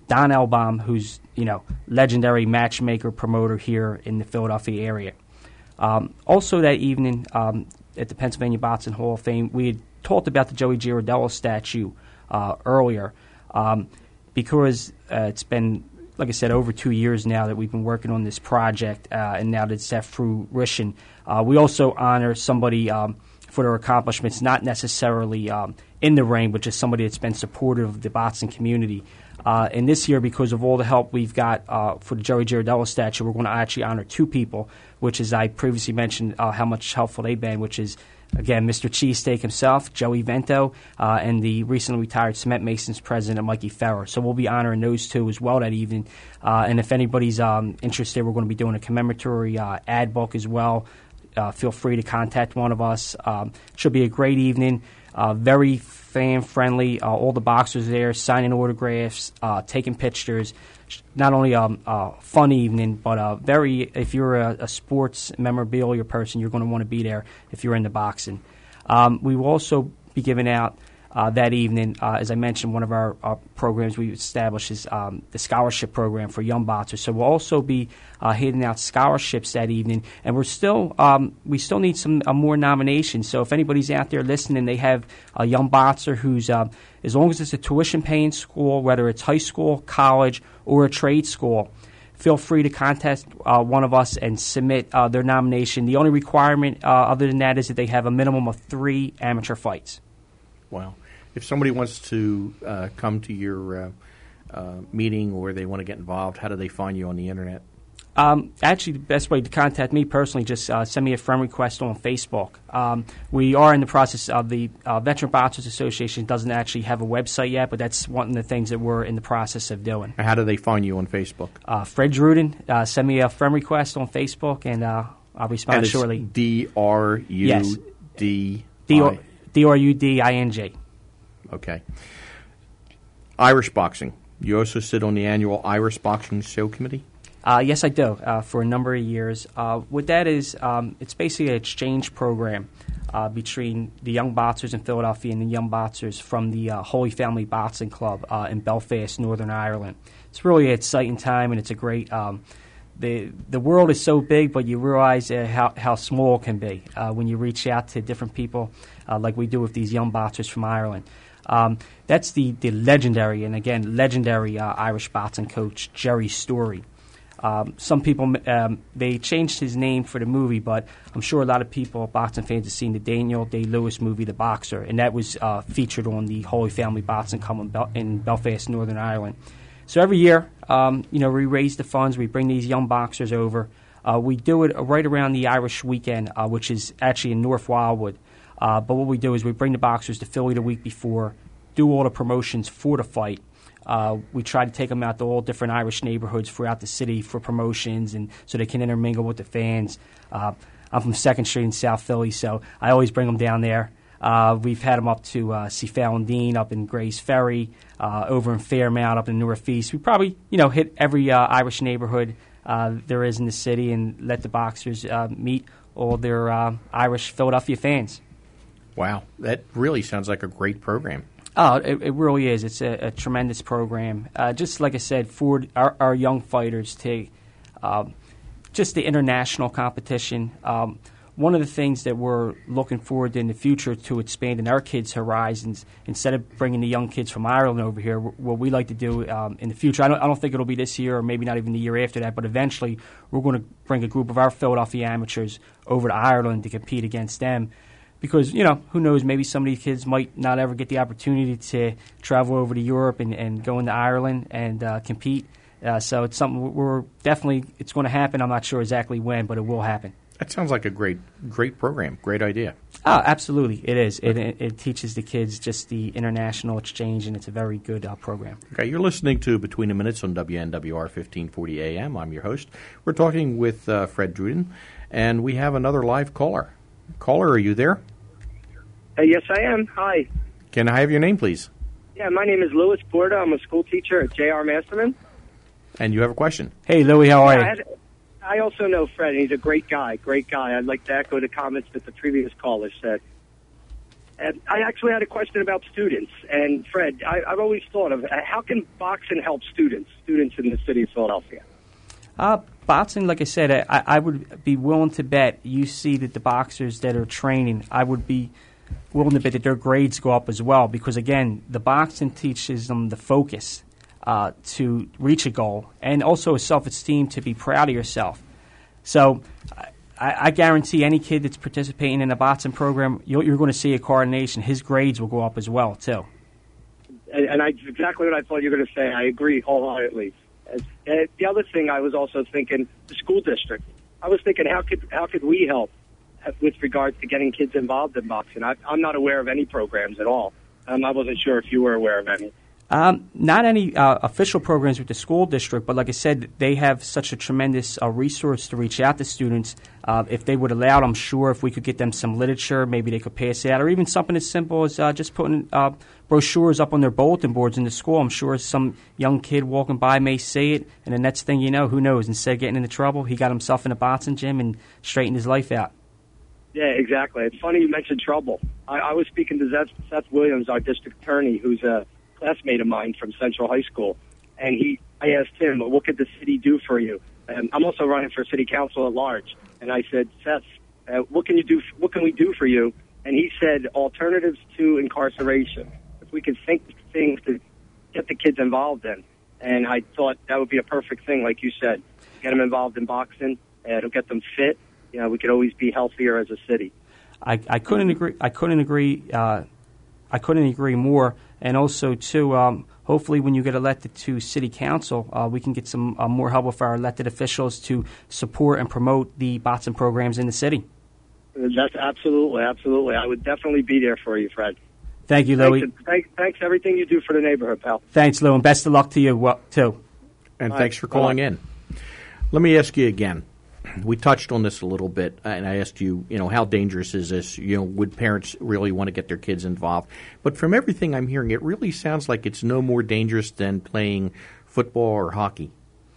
Don Elbaum, who's, you know, legendary matchmaker, promoter here in the Philadelphia area. Um, also that evening um, at the Pennsylvania Boxing Hall of Fame, we had talked about the Joey Girardello statue uh, earlier um, because uh, it's been, like I said, over two years now that we've been working on this project, uh, and now that it's at fruition. Uh, we also honor somebody um, for their accomplishments, not necessarily um, in the ring, but just somebody that's been supportive of the boxing community. Uh, and this year, because of all the help we've got uh, for the Joey Girardello statue, we're going to actually honor two people, which is, I previously mentioned uh, how much helpful they've been, which is, again, Mister Cheesesteak himself, Joey Vento, uh, and the recently retired Cement Masons president, Mikey Ferrer. So we'll be honoring those two as well that evening. Uh, and if anybody's um, interested, we're going to be doing a commemoratory uh, ad book as well. Uh, feel free to contact one of us. Um, should be a great evening. Uh, very fan-friendly. Uh, all the boxers there signing autographs, uh, taking pictures. Not only a um, uh, fun evening, but uh, very, if you're a, a sports memorabilia person, you're going to want to be there if you're into boxing. Um, we will also be giving out uh, that evening, uh, as I mentioned, one of our, our programs we established is um, the scholarship program for young boxers. So we'll also be uh, handing out scholarships that evening, and we're still um, we still need some uh, more nominations. So if anybody's out there listening, they have a young boxer who's uh, as long as it's a tuition-paying school, whether it's high school, college, or a trade school, feel free to contact uh, one of us and submit uh, their nomination. The only requirement uh, other than that is that they have a minimum of three amateur fights. Wow. If somebody wants to uh, come to your uh, uh, meeting or they want to get involved, how do they find you on the Internet? Um, actually, the best way to contact me personally, just uh, send me a friend request on Facebook. Um, we are in the process of the uh, Veteran Boxers Association doesn't actually have a website yet, but that's one of the things that we're in the process of doing. How do they find you on Facebook? Uh, Fred Druden, uh, send me a friend request on Facebook, and uh, I'll respond and it's shortly. D R U D Yes. D R U D I N G. Okay. Irish boxing. You also sit on the annual Irish Boxing Show Committee? Uh, yes, I do, uh, for a number of years. Uh, what that is, um, it's basically an exchange program uh, between the young boxers in Philadelphia and the young boxers from the uh, Holy Family Boxing Club uh, in Belfast, Northern Ireland. It's really an exciting time, and it's a great um, the the world is so big, but you realize uh, how, how small it can be uh, when you reach out to different people uh, like we do with these young boxers from Ireland. Um, that's the, the legendary, and again, legendary uh, Irish boxing coach, Jerry Story. Um, some people, um, they changed his name for the movie, but I'm sure a lot of people, boxing fans, have seen the Daniel Day-Lewis movie, The Boxer, and that was uh, featured on the Holy Family Boxing Club in, Bel- in Belfast, Northern Ireland. So every year, um, you know, we raise the funds, we bring these young boxers over. Uh, we do it right around the Irish weekend, uh, which is actually in North Wildwood. Uh, but what we do is we bring the boxers to Philly the week before, do all the promotions for the fight. Uh, we try to take them out to all different Irish neighborhoods throughout the city for promotions and so they can intermingle with the fans. Uh, I'm from second Street in South Philly, so I always bring them down there. Uh, we've had them up to uh, see Fallon Dean up in Grays Ferry, uh, over in Fairmount, up in Northeast. We probably, you know, hit every uh, Irish neighborhood uh, there is in the city and let the boxers uh, meet all their uh, Irish Philadelphia fans. Wow, that really sounds like a great program. Oh, it, it really is. It's a, a tremendous program. Uh, just like I said, for our, our young fighters to um, just the international competition. Um, one of the things that we're looking forward to in the future to expanding our kids' horizons, instead of bringing the young kids from Ireland over here, what we like to do um, in the future, I don't, I don't think it'll be this year or maybe not even the year after that, but eventually we're going to bring a group of our Philadelphia amateurs over to Ireland to compete against them. Because, you know, who knows, maybe some of these kids might not ever get the opportunity to travel over to Europe and, and go into Ireland and uh, compete. Uh, so it's something we're definitely, it's going to happen. I'm not sure exactly when, but it will happen. That sounds like a great great program, great idea. Oh, absolutely, it is. It, it, it teaches the kids just the international exchange, and it's a very good uh, program. Okay, you're listening to Between the Minutes on W N W R fifteen forty A M. I'm your host. We're talking with uh, Fred Druden, and we have another live caller. Caller, are you there? Uh, yes, I am. Hi. Can I have your name, please? Yeah, my name is Louis Porta. I'm a school teacher at J R Masterman. And you have a question. Hey, Louis, how are yeah, you? I, had, I also know Fred, and he's a great guy, great guy. I'd like to echo the comments that the previous caller said. And I actually had a question about students. And, Fred, I, I've always thought of uh, how can boxing help students, students in the city of Philadelphia? Uh, boxing, like I said, I, I would be willing to bet you see that the boxers that are training, I would be willing to bet that their grades go up as well because, again, the boxing teaches them the focus uh, to reach a goal and also a self-esteem to be proud of yourself. So I, I guarantee any kid that's participating in a boxing program, you're, you're going to see a coordination. His grades will go up as well, too. And, and I, exactly what I thought you were going to say. I agree wholeheartedly. As, uh, the other thing I was also thinking, the school district. I was thinking, how could how could we help with regard to getting kids involved in boxing? I, I'm not aware of any programs at all. Um, I wasn't sure if you were aware of any. Um, not any uh, official programs with the school district, but like I said, they have such a tremendous uh, resource to reach out to students. Uh, if they would allow it, I'm sure if we could get them some literature, maybe they could pass it out, or even something as simple as uh, just putting uh, brochures up on their bulletin boards in the school. I'm sure some young kid walking by may see it, and the next thing you know, who knows, instead of getting into trouble, he got himself in a boxing gym and straightened his life out. Yeah, exactly. It's funny you mentioned trouble. I, I was speaking to Seth, Seth Williams, our district attorney, who's a classmate of mine from Central High School, and he, I asked him, what could the city do for you? And I'm also running for city council at large, and I said, Seth, uh, what can you do? What can we do for you? And he said, alternatives to incarceration. If we could think things to get the kids involved in, and I thought that would be a perfect thing, like you said, get them involved in boxing, and it'll get them fit. You know, we could always be healthier as a city. I, I couldn't agree. I couldn't agree. Uh, I couldn't agree more. And also, too, um, hopefully when you get elected to city council, uh, we can get some uh, more help with our elected officials to support and promote the boxing programs in the city. That's absolutely, absolutely. I would definitely be there for you, Fred. Thank you, Louie. Thanks, thanks, thanks everything you do for the neighborhood, pal. Thanks, Lou, and best of luck to you, uh, too. And All thanks right. for calling Bye. in. Let me ask you again. We touched on this a little bit, and I asked you, you know, how dangerous is this? You know, would parents really want to get their kids involved? But from everything I'm hearing, it really sounds like it's no more dangerous than playing football or hockey.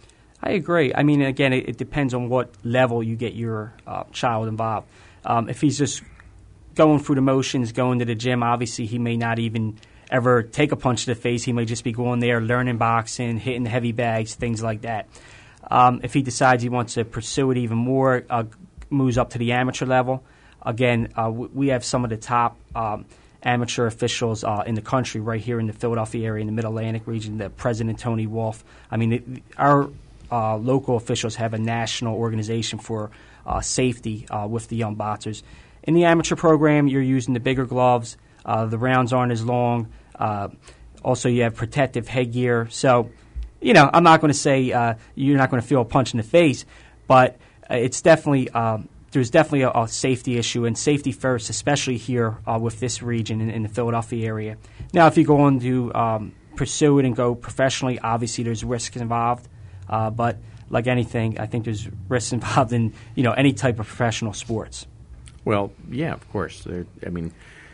I agree. I mean, again, it, it depends on what level you get your uh, child involved. Um, if he's just going through the motions, going to the gym, obviously he may not even ever take a punch to the face. He may just be going there, learning boxing, hitting heavy bags, things like that. Um, if he decides he wants to pursue it even more, uh, moves up to the amateur level. Again, uh, w- we have some of the top um, amateur officials uh, in the country right here in the Philadelphia area, in the Mid-Atlantic region, the President Tony Wolf. I mean, it, our uh, local officials have a national organization for uh, safety uh, with the young boxers. In the amateur program, you're using the bigger gloves. Uh, the rounds aren't as long. Uh, also, you have protective headgear. So, you know, I'm not going to say uh, you're not going to feel a punch in the face, but uh, it's definitely um, there's definitely a, a safety issue, and safety first, especially here uh, with this region in, in the Philadelphia area. Now, if you go on to um, pursue it and go professionally, obviously there's risks involved, uh, but like anything, I think there's risks involved in you know any type of professional sports. Well, yeah, of course. There, I mean,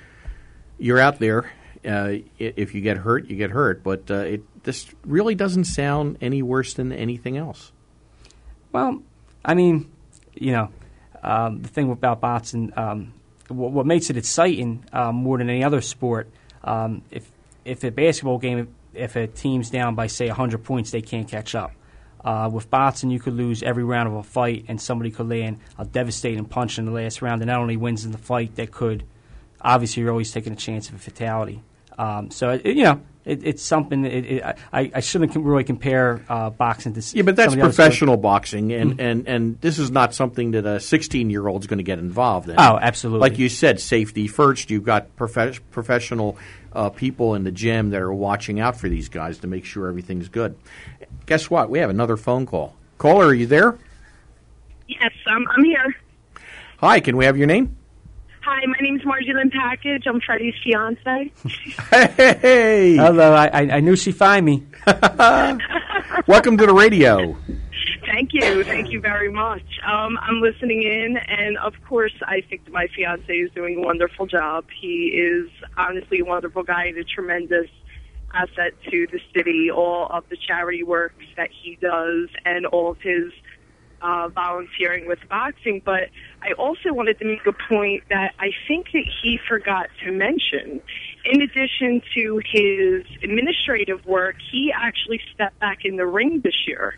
you're out there. Uh, if you get hurt, you get hurt. But uh, it this really doesn't sound any worse than anything else. Well, I mean, you know, um, the thing about boxing, um, what, what makes it exciting um, more than any other sport, um, if if a basketball game, if a team's down by, say, one hundred points, they can't catch up. Uh, with boxing, you could lose every round of a fight, and somebody could land a devastating punch in the last round that not only wins in the fight, that could, obviously, you're always taking a chance of a fatality. Um, so, it, you know, it, it's something, it, it, I, I shouldn't really compare uh, boxing to Yeah, but that's some of the professional other boxing, and, Mm-hmm. and, and this is not something that a sixteen-year-old is going to get involved in. Oh, absolutely. Like you said, safety first. You've got prof- professional uh, people in the gym that are watching out for these guys to make sure everything's good. Guess what? We have another phone call. Caller, are you there? Yes, um, I'm here. Hi, can we have your name? Hi, my name's Margie Lynn Package. I'm Freddie's fiance. Hey! Hello, I, I, I knew she'd find me. Welcome to the radio. Thank you. Thank you very much. Um, I'm listening in, and of course, I think that my fiance is doing a wonderful job. He is honestly a wonderful guy and a tremendous asset to the city. All of the charity work that he does and all of his uh, volunteering with boxing. But I also wanted to make a point that I think that he forgot to mention. In addition to his administrative work, he actually stepped back in the ring this year.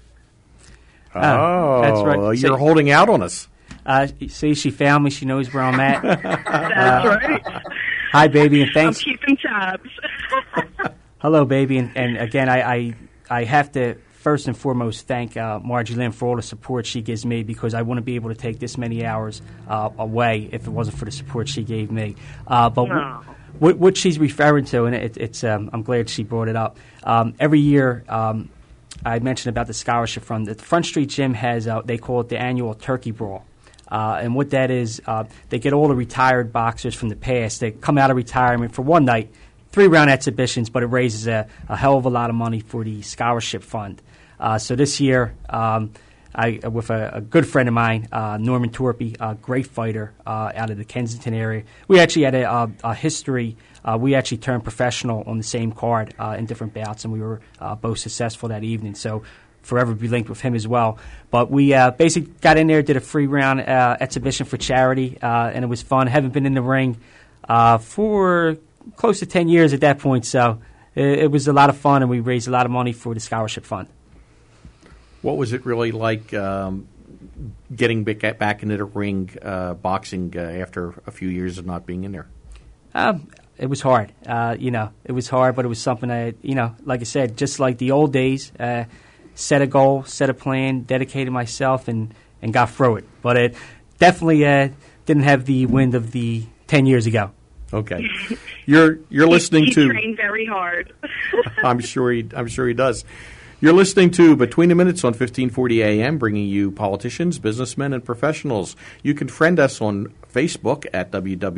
Oh, that's right. You're See, holding out on us. Uh, see, she found me. She knows where I'm at. That's uh, right. Hi, baby, and thanks. I'm keeping tabs. Hello, baby, and, and again, I, I I have to first and foremost thank uh, Margie Lynn for all the support she gives me, because I wouldn't be able to take this many hours uh, away if it wasn't for the support she gave me. Uh, but No. w- what, what she's referring to, and it, it's um, I'm glad she brought it up. Um, every year, um, I mentioned about the scholarship fund. The Front Street Gym has uh, they call it the annual Turkey Brawl. Uh, and what that is, uh, they get all the retired boxers from the past. They come out of retirement for one night, three-round exhibitions, but it raises a, a hell of a lot of money for the scholarship fund. Uh, so this year, um, I with a, a good friend of mine, uh, Norman Torpy, a great fighter uh, out of the Kensington area, we actually had a, a, a history. Uh, we actually turned professional on the same card uh, in different bouts, and we were uh, both successful that evening. So forever be linked with him as well. But we uh, basically got in there, did a free round uh, exhibition for charity, uh, and it was fun. Haven't been in the ring uh, for close to ten years at that point, so it, it was a lot of fun, and we raised a lot of money for the scholarship fund. What was it really like um, getting back, back into the ring, uh, boxing, uh, after a few years of not being in there? Um, it was hard. Uh, you know, it was hard, but it was something I, you know, like I said, just like the old days, uh, set a goal, set a plan, dedicated myself, and, and got through it. But it definitely uh, didn't have the wind of the ten years ago. Okay, you're you're listening he, he to. trained very hard. I'm sure he. I'm sure he does. You're listening to Between the Minutes on fifteen forty A M, bringing you politicians, businessmen, and professionals. You can friend us on Facebook at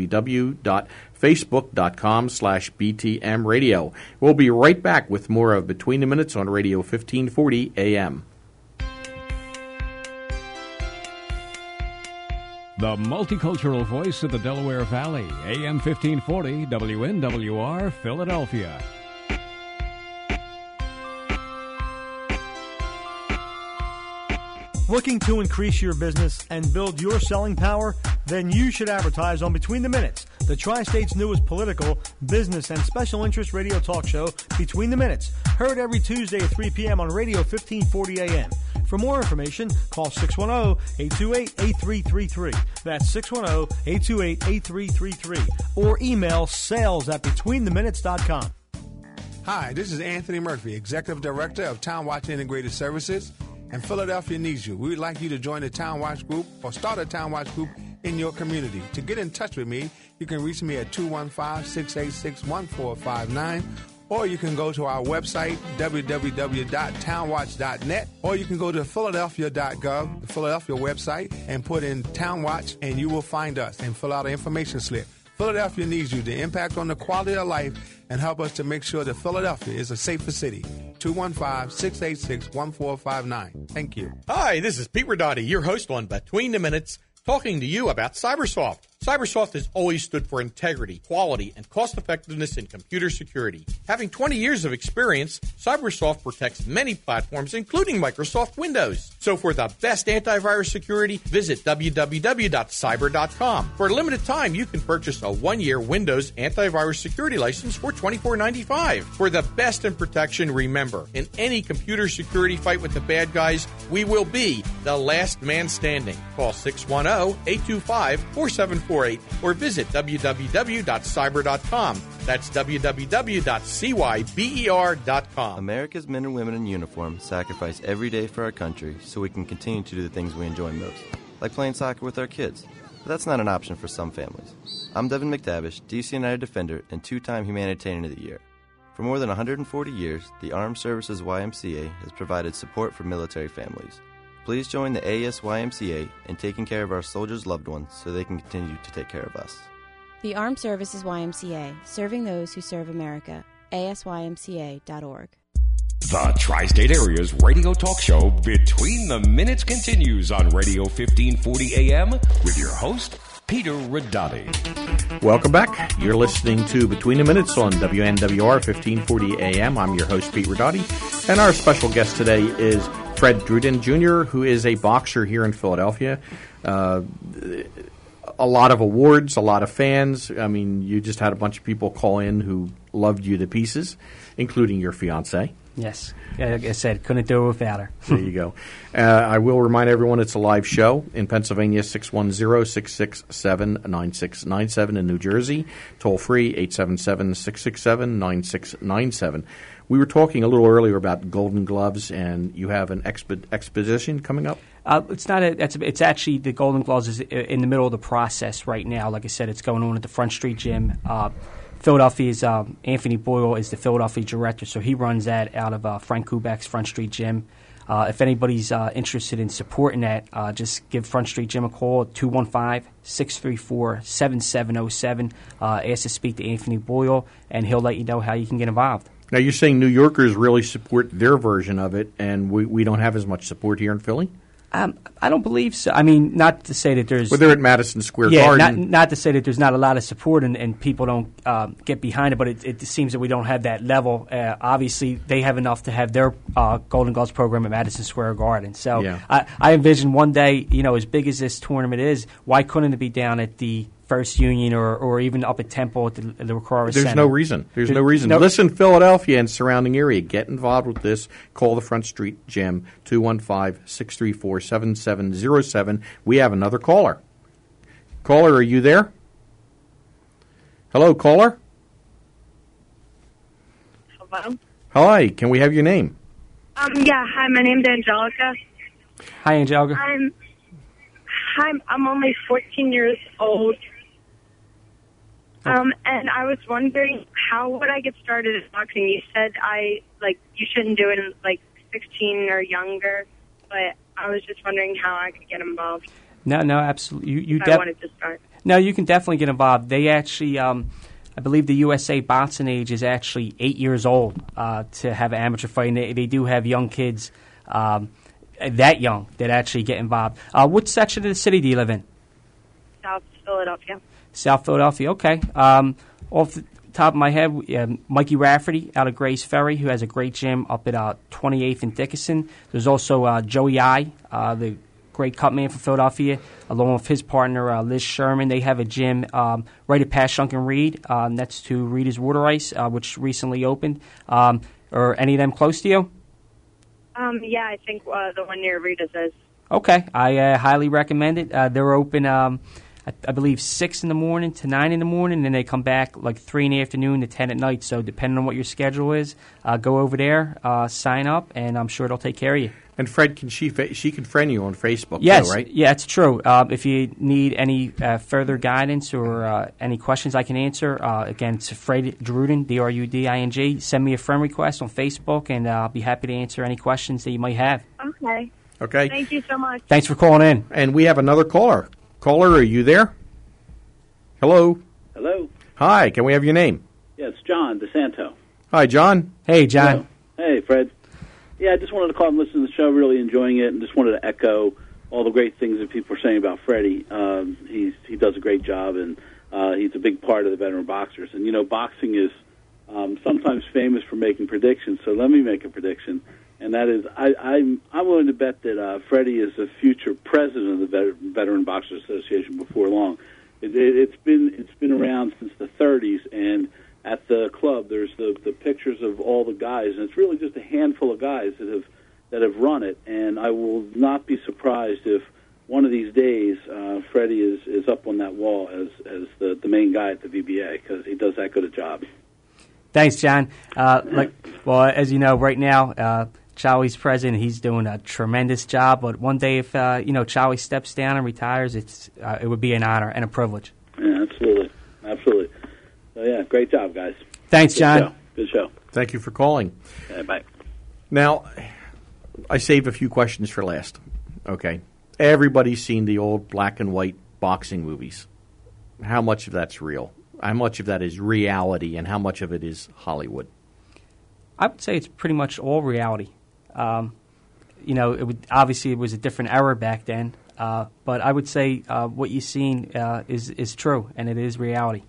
www.facebook.com slash BTM Radio. We'll be right back with more of Between the Minutes on Radio fifteen forty A M. The multicultural voice of the Delaware Valley, A M fifteen forty, W N W R, Philadelphia. Looking to increase your business and build your selling power? Then you should advertise on Between the Minutes, the Tri-State's newest political, business, and special interest radio talk show, Between the Minutes, heard every Tuesday at three p.m. on Radio fifteen forty A M. For more information, call six one zero, eight two eight, eight three three three. That's six one zero, eight two eight, eight three three three. Or email sales at between the minutes dot com. Hi, this is Anthony Murphy, Executive Director of Town Watch Integrated Services, and Philadelphia needs you. We would like you to join the Town Watch Group or start a Town Watch Group in your community. To get in touch with me, you can reach me at two one five, six eight six, one four five nine, or you can go to our website, w w w dot town watch dot net, or you can go to philadelphia dot gov, the Philadelphia website, and put in Town Watch, and you will find us and fill out an information slip. Philadelphia needs you to impact on the quality of life and help us to make sure that Philadelphia is a safer city. two one five, six eight six, one four five nine. Thank you. Hi, this is Pete Ridotti, your host on Between the Minutes, talking to you about Cybersoft. Cybersoft has always stood for integrity, quality, and cost-effectiveness in computer security. Having twenty years of experience, Cybersoft protects many platforms, including Microsoft Windows. So for the best antivirus security, visit w w w dot cyber dot com. For a limited time, you can purchase a one-year Windows antivirus security license for twenty-four ninety-five. For the best in protection, remember, in any computer security fight with the bad guys, we will be the last man standing. Call six one zero, eight two five, four seven four eight or visit w w w dot cyber dot com. That's w w w dot cyber dot com. America's men and women in uniform sacrifice every day for our country so we can continue to do the things we enjoy most, like playing soccer with our kids. But that's not an option for some families. I'm Devin McTavish, D C United Defender and two-time Humanitarian of the Year. For more than one hundred forty years, the Armed Services Y M C A has provided support for military families. Please join the A S Y M C A in taking care of our soldiers' loved ones so they can continue to take care of us. The Armed Services Y M C A, serving those who serve America. A S Y M C A dot org. The Tri-State Area's radio talk show Between the Minutes continues on Radio fifteen forty A M with your host, Peter Ridotti. Welcome back. You're listening to Between the Minutes on W N W R fifteen forty A M. I'm your host, Pete Ridotti, and our special guest today is Fred Druden Junior, who is a boxer here in Philadelphia. Uh, a lot of awards, a lot of fans. I mean, you just had a bunch of people call in who loved you to pieces, including your fiancée. Yes. Like I said, couldn't do it without her. There you go. Uh, I will remind everyone it's a live show in Pennsylvania, six one zero, six six seven, nine six nine seven. In New Jersey, toll free, eight seven seven, six six seven, nine six nine seven. We were talking a little earlier about Golden Gloves, and you have an expo- exposition coming up? Uh, it's not a, it's, it's actually, the Golden Gloves is in the middle of the process right now. Like I said, it's going on at the Front Street Gym. Uh, Philadelphia's um, Anthony Boyle is the Philadelphia director, so he runs that out of uh, Frank Kubek's Front Street Gym. Uh, if anybody's uh, interested in supporting that, uh, just give Front Street Gym a call at two one five, six three four, seven seven zero seven. Uh, ask to speak to Anthony Boyle, and he'll let you know how you can get involved. Now, you're saying New Yorkers really support their version of it, and we, we don't have as much support here in Philly? Um, I don't believe so. I mean, not to say that there's... Well, they're at Madison Square yeah, Garden. Not, not to say that there's not a lot of support and, and people don't uh, get behind it, but it, it seems that we don't have that level. Uh, obviously, they have enough to have their uh, Golden Gloves program at Madison Square Garden. So Yeah. I, I envision one day, you know, as big as this tournament is, why couldn't it be down at the First Union or, or even up at Temple at the, the Riccara There's Center? no reason. There's no reason. no- Listen, Philadelphia and surrounding area, get involved with this. Call the Front Street Gym, two one five, six three four, seven seven zero seven. We have another caller. Caller, are you there? Hello, caller? Hello? Hi, can we have your name? Um, yeah, hi, my name's Angelica. Hi, Angelica. I'm, I'm, I'm only fourteen years old. Um, and I was wondering, how would I get started in boxing? You said I, like, you shouldn't do it in, like, sixteen or younger, but I was just wondering how I could get involved. No, no, absolutely. You, you if def- I wanted to start. No, you can definitely get involved. They actually, um, I believe the U S A boxing age is actually eight years old uh, to have an amateur fight. And they, they do have young kids um, that young that actually get involved. Uh, what section of the city do you live in? South Philadelphia. South Philadelphia, okay. Um, off the top of my head, um, Mikey Rafferty out of Grays Ferry, who has a great gym up at uh, twenty-eighth and Dickinson. There's also uh, Joey I, uh, the great cut man from Philadelphia, along with his partner, uh, Liz Sherman. They have a gym um, right at Past Shunk and Reed, uh, next to Rita's Water Ice, uh, which recently opened. Um, are any of them close to you? Um, yeah, I think uh, the one near Rita's is. Okay, I uh, highly recommend it. Uh, they're open, um, I, I believe, six in the morning to nine in the morning, and then they come back like three in the afternoon to ten at night. So depending on what your schedule is, uh, go over there, uh, sign up, and I'm sure they'll take care of you. And Fred, can she fa- she can friend you on Facebook, Yes, too, right? yeah, it's true. Uh, if you need any uh, further guidance or uh, any questions I can answer, uh, again, it's Fred Druding, D R U D I N G. Send me a friend request on Facebook, and uh, I'll be happy to answer any questions that you might have. Okay. Okay. Thank you so much. Thanks for calling in. And we have another caller. Caller, are you there? Hello? Hello. Hi, can we have your name? Yeah, it's John DeSanto. Hi, John. Hey, John. Hello. Hey, Fred. Yeah, I just wanted to call and listen to the show, really enjoying it, and just wanted to echo all the great things that people are saying about Freddie. Um, he's, he does a great job, and uh, he's a big part of the veteran boxers. And, you know, boxing is um, sometimes famous for making predictions, so let me make a prediction, and that is I, I'm, I'm willing to bet that uh, Freddie is the future president of the Vet- Veteran Boxers Association before long. It, it, it's been it's been around since the thirties, and at the club, there's the, the pictures of all the guys, and it's really just a handful of guys that have that have run it. And I will not be surprised if one of these days uh, Freddie is, is up on that wall as as the, the main guy at the V B A, because he does that good a job. Thanks, John. Uh, like, well, as you know, right now, uh, Chowie's president. He's doing a tremendous job. But one day, if uh, you know Chowie steps down and retires, it's uh, it would be an honor and a privilege. Yeah, absolutely, absolutely. So, yeah, great job, guys. Thanks, Good John. show. Good show. Thank you for calling. Yeah, bye. Now, I saved a few questions for last. Okay. Everybody's seen the old black and white boxing movies. How much of that's real? How much of that is reality, and how much of it is Hollywood? I would say it's pretty much all reality. Um, you know, it would, obviously it was a different era back then, uh, but I would say uh, what you've seen uh, is is true, and it is reality.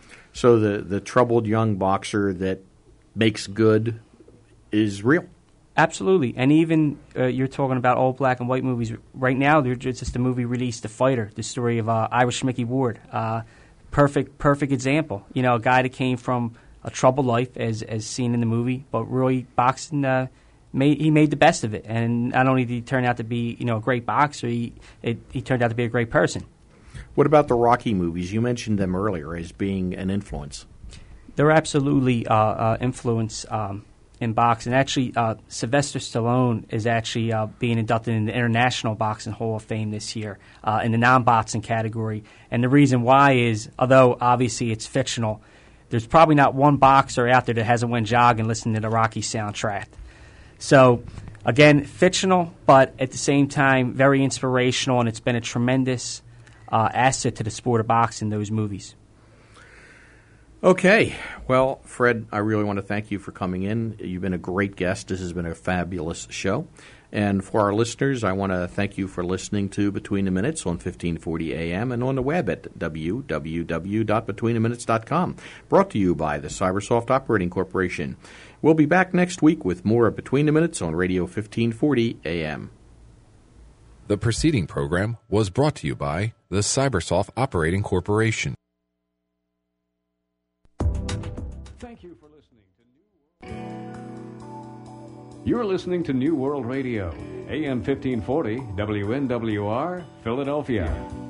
So the, the troubled young boxer that makes good is real? Absolutely, and even uh, you're talking about old black and white movies. Right now, there's just a movie released, The Fighter, the story of uh, Irish Mickey Ward. Uh, perfect, perfect example. You know, a guy that came from a troubled life, as as seen in the movie, but really boxing. Uh, made he made the best of it, and not only did he turn out to be you know a great boxer, he it, he turned out to be a great person. What about the Rocky movies? You mentioned them earlier as being an influence. They're absolutely uh, uh, influence. Um, in boxing. Actually, uh, Sylvester Stallone is actually uh, being inducted in the International Boxing Hall of Fame this year uh, in the non-boxing category. And the reason why is, although obviously it's fictional, there's probably not one boxer out there that hasn't went jogging listening to the Rocky soundtrack. So, again, fictional, but at the same time very inspirational, and it's been a tremendous uh, asset to the sport of boxing, those movies. Okay. Well, Fred, I really want to thank you for coming in. You've been a great guest. This has been a fabulous show. And for our listeners, I want to thank you for listening to Between the Minutes on fifteen forty A M and on the web at w w w dot between the minutes dot com. Brought to you by the Cybersoft Operating Corporation. We'll be back next week with more of Between the Minutes on Radio fifteen forty A M. The preceding program was brought to you by the Cybersoft Operating Corporation. Thank you for listening to New World. You're listening to New World Radio, A M fifteen forty, W N W R, Philadelphia.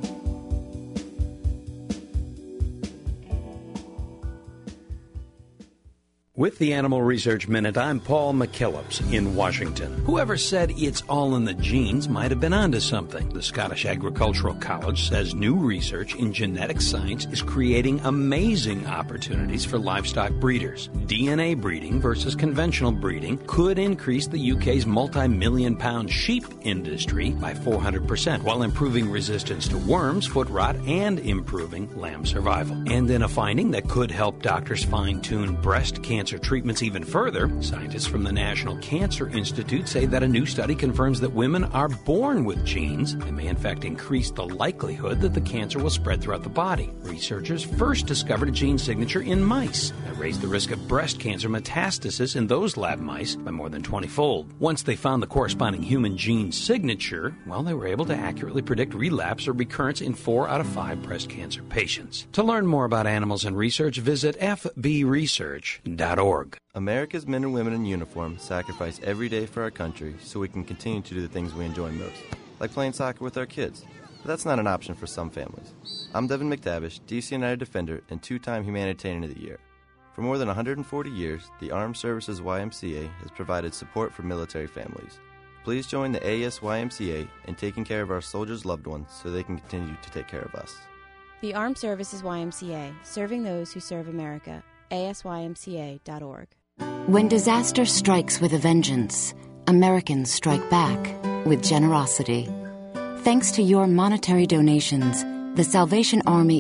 With the Animal Research Minute, I'm Paul McKillips in Washington. Whoever said it's all in the genes might have been onto something. The Scottish Agricultural College says new research in genetic science is creating amazing opportunities for livestock breeders. D N A breeding versus conventional breeding could increase the U K's multi-million pound sheep industry by four hundred percent, while improving resistance to worms, foot rot, and improving lamb survival. And in a finding that could help doctors fine-tune breast cancer Cancer treatments even further, scientists from the National Cancer Institute say that a new study confirms that women are born with genes that may in fact increase the likelihood that the cancer will spread throughout the body. Researchers first discovered a gene signature in mice that raised the risk of breast cancer metastasis in those lab mice by more than twenty-fold. Once they found the corresponding human gene signature, well, they were able to accurately predict relapse or recurrence in four out of five breast cancer patients. To learn more about animals and research, visit f b research dot org. America's men and women in uniform sacrifice every day for our country so we can continue to do the things we enjoy most, like playing soccer with our kids. But that's not an option for some families. I'm Devin McTavish, D C United Defender and two-time Humanitarian of the Year. For more than one hundred forty years, the Armed Services Y M C A has provided support for military families. Please join the A S Y M C A in taking care of our soldiers' loved ones so they can continue to take care of us. The Armed Services Y M C A, serving those who serve America. A S Y M C A dot org. When disaster strikes with a vengeance, Americans strike back with generosity. Thanks to your monetary donations, the Salvation Army